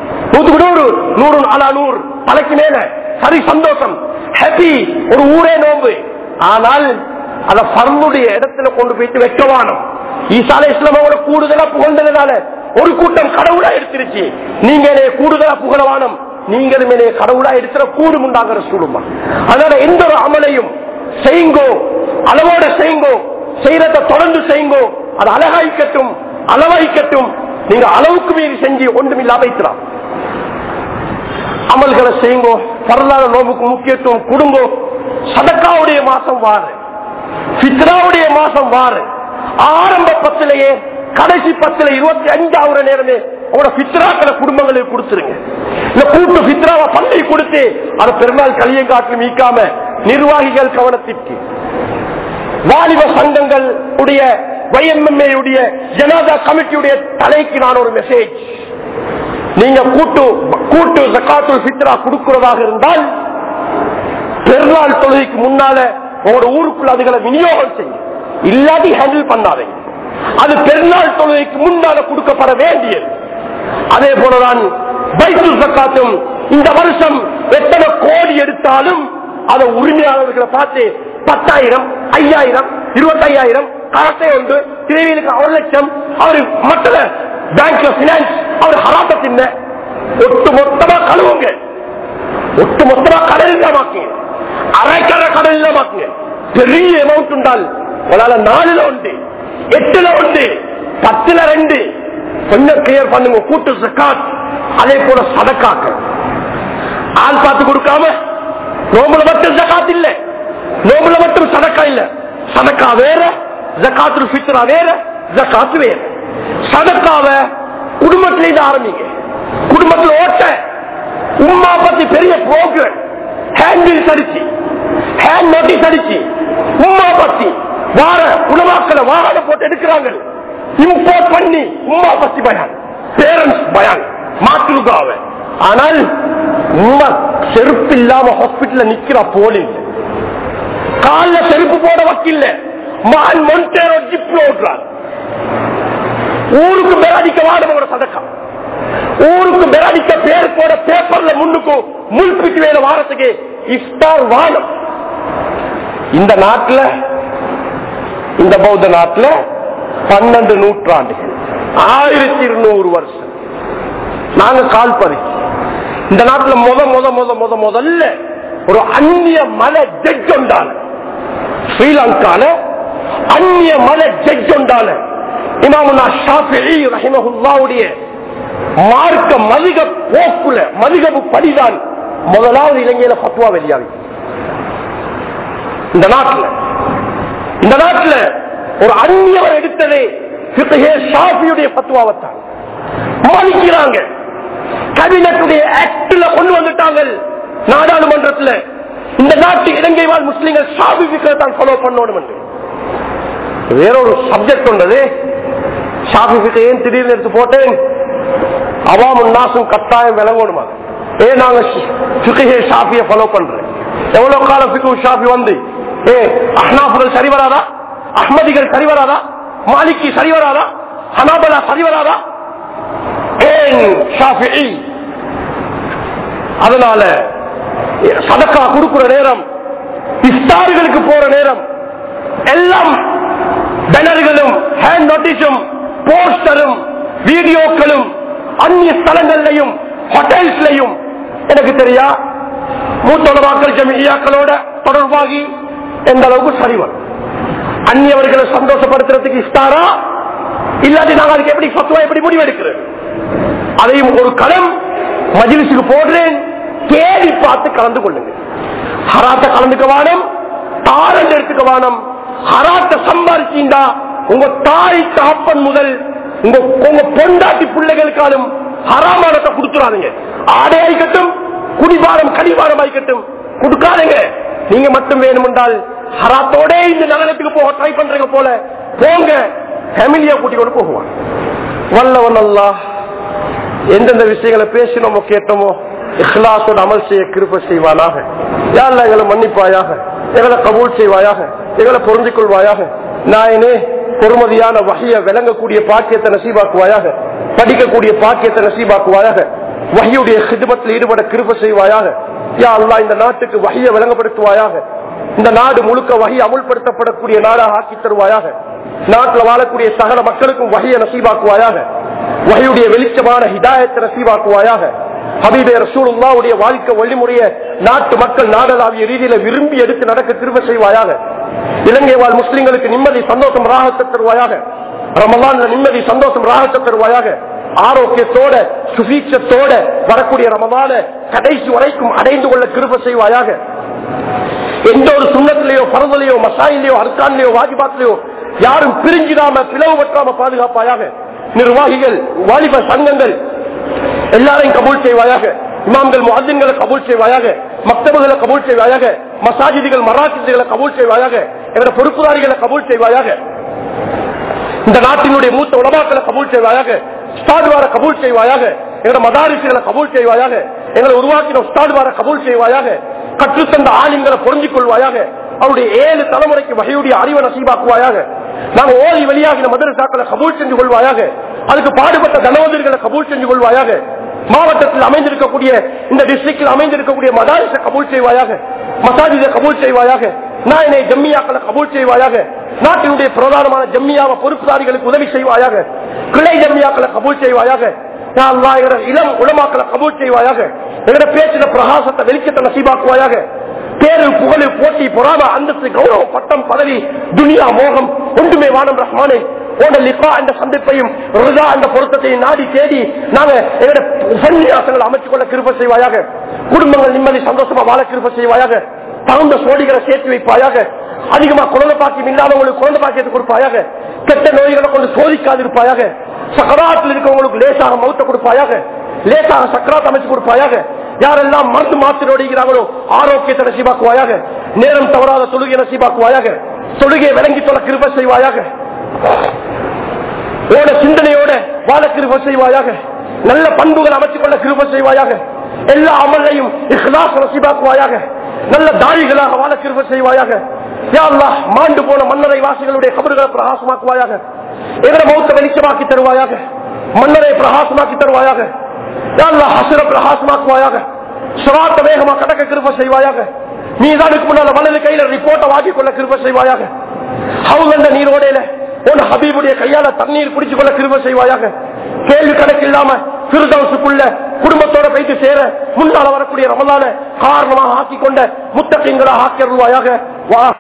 100 அலா 100 தலைக்கு மேல சரி சந்தோஷம், ஹாப்பி, ஒரு ஊரே நோம்பு. ஆனால் அத ஃபர்லுடைய இடத்துல கொண்டு போயிட்டு வைக்கவானோம். ஈசா அலைஹிஸ்ஸலாம் அவங்கள கூடுதலா புகழ்ந்ததுனால ஒரு கூட்டம் கடவுளா எடுத்துருச்சு. நீங்க கூடுதலா புகழவானம், நீங்களும் கடவுளா எடுத்துற கூடும் உண்டாகிற சூழ்நிலை. அதனால எந்த ஒரு அமலையும் செய்யுங்கோ, அளவோட செய்யுங்கோ, செய்யறத தொடர்ந்து செய்யுங்கோ. அது அழகாய்க்கட்டும் அளவாய்க்கட்டும். நீங்க அளவுக்கு மீறி செஞ்சு ஒன்றுமில்லாம வைக்கலாம். அமல்களை செய்யுங்கோ, பரலான நோம்புக்கு முக்கியத்துவம் கொடுங்கோ. சதக்காவுடைய மாசம் வாரு, ஃபித்ராவுடைய மாசம் வாரு. ஆரம்ப 10லயே கடைசி 10ல 25ஆவது நேரமே உங்களோட ஃபித்ராக்களை குடும்பங்களுக்கு கொடுத்துருங்க. இந்த கூட்டு ஃபித்ராவை பள்ளி கொடுத்து அதை பெருநாள் களியங்காட்டு மீக்காம நிர்வாகிகள் கவனத்திற்கு, வாலிப சங்கங்கள் உடைய YMMA உடைய ஜனாதா கமிட்டியுடைய தலைக்கு நான் ஒரு மெசேஜ். நீங்க கூட்டு ஜகாத்துல் ஃபித்ரா கொடுக்கிறதாக இருந்தால் பெருநாள் தொழுகைக்கு முன்னால உங்களோட ஊருக்குள்ள அதுகளை விநியோகம் செய்யும், இல்லாட்டி ஹேண்டில் பண்ணாதீங்க. அது பெருநாள் தொழுகைக்கு முன்னால கொடுக்கப்பட வேண்டியது. அதே போலதான் பைத்துல் ஜகாத்தும் இந்த வருஷம் எத்தனை கோடி எடுத்தாலும் அதை உரிமையாளர்களை பார்த்து 10,000 5,000 25,000 காசை ஒன்று திருவிழுக்கு 1 லட்சம் அவரு மற்ற பேங்க்ல பினான்ஸ் அவர் ஹராத்தத்தின் ஒட்டு மொத்தமா கழுவுங்க, ஒட்டு மொத்தமா கடலில் மாக்குங்க, அரைக்கரை கடலில் மாக்குங்க. பெரிய அமௌண்ட் உண்டால் உங்களால 4ல 1 8ல 1 10ல 2 கொஞ்சம் கிளியர் பண்ணுங்க. கூட்டு ஜகாத் அதே போல சதக்காக்க ஆள் பார்த்து கொடுக்காம நோம்புல மட்டும் ஜகாத் இல்ல, நோம்புல மட்டும் சதக்கா இல்ல. சதக்கா வேற, ஜகாத்துல் ஃபித்ரா வேற, ஜகாத் வேற. சதக்காவை குடும்பத்திலிருந்து ஆரம்பிங்க. குடும்பத்தில் ஓட்ட உம்மா பத்தி பெரிய ப்ரோக்ராம் ஹேண்டில் அடிச்சு, ஹேண்ட் நோட்டீஸ் அடிச்சு உம்மா பத்தி வார உணவாக்களை வாராட போட்டு எடுக்கிறாங்க. இம்போர்ட் பண்ணி உம்மா பத்தி பயான், பேரண்ட்ஸ் பயான் மாற்றுகாவ. ஆனால் உம்மா செருப்பு இல்லாம ஹாஸ்பிட்டல்ல நிக்கிற போலி, கால செருப்பு போட வக்கில்ல, மான் மொண்டேரோ ஜிப்ல ஓட்டுறாங்க. ஊருக்கு பெராடிக்க வாடவோட சதக்கா, ஊருக்கு பெராடிக்க பேர் போட பேப்பர்ல முன்னுக்கும் முள்பிட்டு வேலை வாரத்துக்கு இஃப்தார் வானம். இந்த நாட்டில், இந்த பௌத்த நாட்டில் 12 நூற்றாண்டுகள் 1200 வருஷம் நாங்க கால் பதிச்சு. இந்த நாட்டில் முதல்ல ஒரு அந்நிய மலை ஜட்ஜ் உண்டான, ஸ்ரீலங்கால அந்நிய மலை ஜட்ஜ் உண்டான இமாமுனா ஷாஃபிஈ ரஹிமஹுல்லாஹுடைய மார்க்க மதுகப் போக்குல மதுகபு படிதான் முதலாவது இலங்கையில ஃபத்வா வெளியாகி. இந்த நாட்டில் ஒரு அந்நியவர் எடுத்ததே ஃபிக்ஹே ஷாஃபியுடைய ஃபத்வாவைத்தான் மானிக்கிறாங்க. கேபினட்டுடைய ஆக்ட்ல கொண்டு வந்துட்டாங்க நாடாளுமன்றத்தில். இந்த நாட்டு இலங்கை வாழ் முஸ்லிம்கள் ஷாஃபி ஃபிக்ஹை தான் ஃபாலோ பண்ணணும் என்று. வேறொரு சப்ஜெக்ட் உள்ளது, ஷாஃபி ஃபிக்ஹை ஏன் திடீர்னு எடுத்து போட்டேன், அவாமுன் நாசும் கட்டாயம் விளங்கணுமா? ஏன் நாங்க ஃபிக்ஹே ஷாஃபியை ஃபாலோ பண்றோம்? எவ்வளவு காலம் ஃபிக்ஹு ஷாஃபி வந்து அஹ்னாஃபுகள் சரி வராதா, அஹ்மதிகள் சரி வராதா, மாலிகி சரி வராதா, ஹனாபலா சரி வராதா? ஏன் ஷாஃபிஈ? அதனால சதக்கா கொடுக்கிற நேரம், இஃப்தார்களுக்கு போற நேரம் எல்லாம் பேனர்களும் ஹேண்ட் நோட்டீஸும் போஸ்டரும் வீடியோக்களும் அந்நிய ஸ்தலங்களையும் ஹோட்டல்ஸ்லையும் எனக்கு தெரியா மூத்தோட ஜமியாக்களோட தொடர்பாகி எந்த அளவுக்கு சரிவரும். அந்நியவர்களை சந்தோஷப்படுத்துறதுக்கு இஃப்தாரா இல்லாட்டி நாங்க அதுக்கு எப்படி ஃபத்வா எப்படி முடிவு எடுக்கிறது? அதையும் ஒரு களம் மஜ்லிஸுக்கு போடுறேன், தேடி பார்த்து கலந்து கொள்ளுங்க. ஹராத்த கலந்துக்க வானம், தாரண்டு எடுத்துக்க வானம். ஹராத்த சம்பாதிச்சீண்டா உங்க தாய் தகப்பன் முதல் உங்க பொண்டாட்டி பிள்ளைகளுக்காலும் ஹராமானத்தை கொடுத்துறாதீங்க. ஆடையாய்க்கட்டும், குடிபாரம் கடிபாரம் ஆய்க்கட்டும் கொடுக்காதீங்க. நீங்க மட்டும் வேணுமென்றால் ஹராத்தோட இந்த நகரத்துக்கு போக ட்ரை பண்றீங்க போல போங்க, ஃபேமிலியா கூட்டிக்கொண்டு போகுவான். வல்லவன் அல்லாஹ் எந்தெந்த விஷயங்களை பேசினோமோ கேட்டோமோ இஹ்லாஸோட அமல் செய்ய கிருபை செய்வானாக. யா அல்லாஹ் எங்களை மன்னிப்பாயாக, எங்களை கபூல் செய்வாயாக, எங்களை பொருந்திக் கொள்வாயாக. நாயனே பொறுமதியான வஹிய விளங்கக்கூடிய பாக்கியத்தை நசீபாக்குவாயாக, படிக்கக்கூடிய பாக்கியத்தை நசீபாக்குவாயாக, வஹியுடைய ஹித்மத்தில் ஈடுபட கிருபை செய்வாயாக. யா அல்லாஹ் இந்த நாட்டுக்கு வஹிய விளங்கப்படுத்துவாயாக. இந்த நாடு முழுக்க வஹி அமுல்படுத்தப்படக்கூடிய நாடாக ஆக்கி தருவாயாக. நாட்டில் வாழக்கூடிய சகல மக்களுக்கும் வஹிய நசீபாக்குவாயாக. வஹியுடைய வெளிச்சமான ஹிதாயத்தை நசீபாக்குவாயாக. ஹபீபே ரசூலுல்லாஹ்வுடைய வாழ்க்கை வழிமுறையை நாட்டு மக்கள் நாடளாவிய ரீதியில விரும்பி எடுத்து நடக்க கிருபை செய்வாயாக. இலங்கை வாழ் முஸ்லிம்களுக்கு நிம்மதி சந்தோஷம் ராகத்தை தருவாயாக. ரமலான்ல நிம்மதி சந்தோஷம் ராகத்தை தருவாயாக. ஆரோக்கியத்தோட சுபீட்சத்தோட வரக்கூடிய ரமலான கடைசி வரைக்கும் அடைந்து கொள்ள கிருபை செய்வாயாக. எந்த ஒரு சுண்ணத்திலேயோ பரவலையோ மசாயிலையோ அர்கான்லையோ வாஜிபாத்திலையோ யாரும் பிரிஞ்சிடாம பிளவுபற்றாம பாதுகாப்பாயாக. நிர்வாகிகள், வாலிப சங்கங்கள் எல்லாரையும் கபூல் செய்வாயாக. இமாம்கள் முஅத்தின்களை கபூல் செய்வாயாக. மக்தபுகளை கபூல் செய்வாயாக. மசாஜிதுகள் மராக்கிஸ்களை கபூல் செய்வாயாக. எங்களோட பொறுப்புதாரிகளை கபூல் செய்வாயாக. இந்த நாட்டினுடைய மூத்த உலமாக்களை கபூல் செய்வாயாக. உஸ்தாதுவார கபூல் செய்வாயாக. எங்களோட மதாரிசுகளை கபூல் செய்வாயாக. எங்களை உருவாக்கின உஸ்தாதுவார கபூல் செய்வாயாக. கற்றுத்தந்த ஆலிம்களை பொருந்திக் கொள்வாயாக. அவருடைய 7 தலைமுறைக்கு வகையுடைய அறிவை நசீபாக்குவாயாக. நாங்கள் ஓதி வெளியாகின மதரசாக்களை கபூல் செஞ்சு கொள்வாயாக. அதுக்கு பாடுபட்ட கனவதிர்களை கபூல் செஞ்சு கொள்வாயாக. மாவட்டத்தில் அமைந்திருக்கக்கூடிய இந்த டிஸ்ட்ரிக்டில் அமைந்திருக்கக்கூடிய மதாரிசை கபூல் செய்வாயாக. மசாஜிதை கபூல் செய்வாயாக. நாயனை ஜம்மியாக்களை கபூல் செய்வாயாக. நாட்டினுடைய பிரதானமான ஜம்மியாவை பொறுப்புதாரிகளுக்கு உதவி செய்வாயாக. கிளை ஜம்மியாக்களை கபூல் செய்வாயாக. இளம் உலமாக்களை கபூல் செய்வாயாக. எங்களோட பேச்சில பிரகாசத்தை வெளிச்சத்தை நசீபாக்குவாயாக. பேரு புகழ் போட்டி பொறாம அந்தஸ்து கௌரவம் பட்டம் பதவி துனியா மோகம் ஒன்றுமே வானம் ரஹ்மானே என்ற சந்திப்பையும் என்ற பொருத்தத்தையும் நாடி தேடி நாங்க எங்களோட சன்னியாசங்களை அமைத்துக் கொள்ள கிருபை செய்வாயாக. குடும்பங்கள் நிம்மதி சந்தோஷமா வாழ கிருபை செய்வாயாக. தகுந்த சோடிகளை சேர்த்து வைப்பாயாக. அதிகமா குழந்தை பாக்கியம் இல்லாதவங்களுக்கு குழந்தை பாக்கியத்தை கொடுப்பாயாக. கெட்ட நோய்களை கொண்டு சோதிக்காது இருப்பாயாக. சக்கராத்தில் இருக்கவங்களுக்கு லேசாக மௌத்த கொடுப்பாயாக. லேசாக சக்கராத் அமைச்சு கொடுப்பாயாக. யாரெல்லாம் மருந்து மாத்திரோடுகிறார்களோ ஆரோக்கியத்தை நசீபாக்குவாயாக. நேரம் தவறாத தொழுகை நசீபாக்குவாயாக. தொழுகையை விளங்கி தொலை கிருபை செய்வாயாக. சிந்தனையோட வாழ கிருபை செய்வாயாக. நல்ல பண்புகள் அமைத்துக் கொள்ள கிருபை செய்வாயாக. எல்லா அமலையும் இஹ்லாஸ் நசீபாக்குவாயாக. நல்ல தாழிகளாக வாழ கிருபை செய்வாயாக. யா அல்லாஹ் மாண்டு போன மன்னரை வாசிகளுடைய கபறுகளை பிரகாசமாக்குவாயாக. எங்களை மௌத்த வெளிச்சமாக்கி தருவாயாக. மன்னரை பிரகாசமாக்கி தருவாயாக. யா அல்லாஹ் ஹஸ்ர பிரகாசமாக்குவாயாக. சிராத்த வேகமா கடக்க கிருபை செய்வாயாக. நீதானுக்கு முன்னால வலது கையில ரிப்போர்ட்டை வாங்கி கொள்ள கிருபை செய்வாயாக. ஹவுலண்ட நீரோடையில உன் ஹபீபுடைய கையால தண்ணீர் குடிச்சு கொள்ள கிருபை செய்வாயாக. கேள்வி கணக்கு இல்லாம ஃபிர்தௌஸுக்குள்ள குடும்பத்தோட போயிட்டு சேர முன்னால வரக்கூடிய ரமலான காரணமாக ஆக்கிக் கொண்ட முத்தகீன்களாக ஆக்கியருள்வாயாக.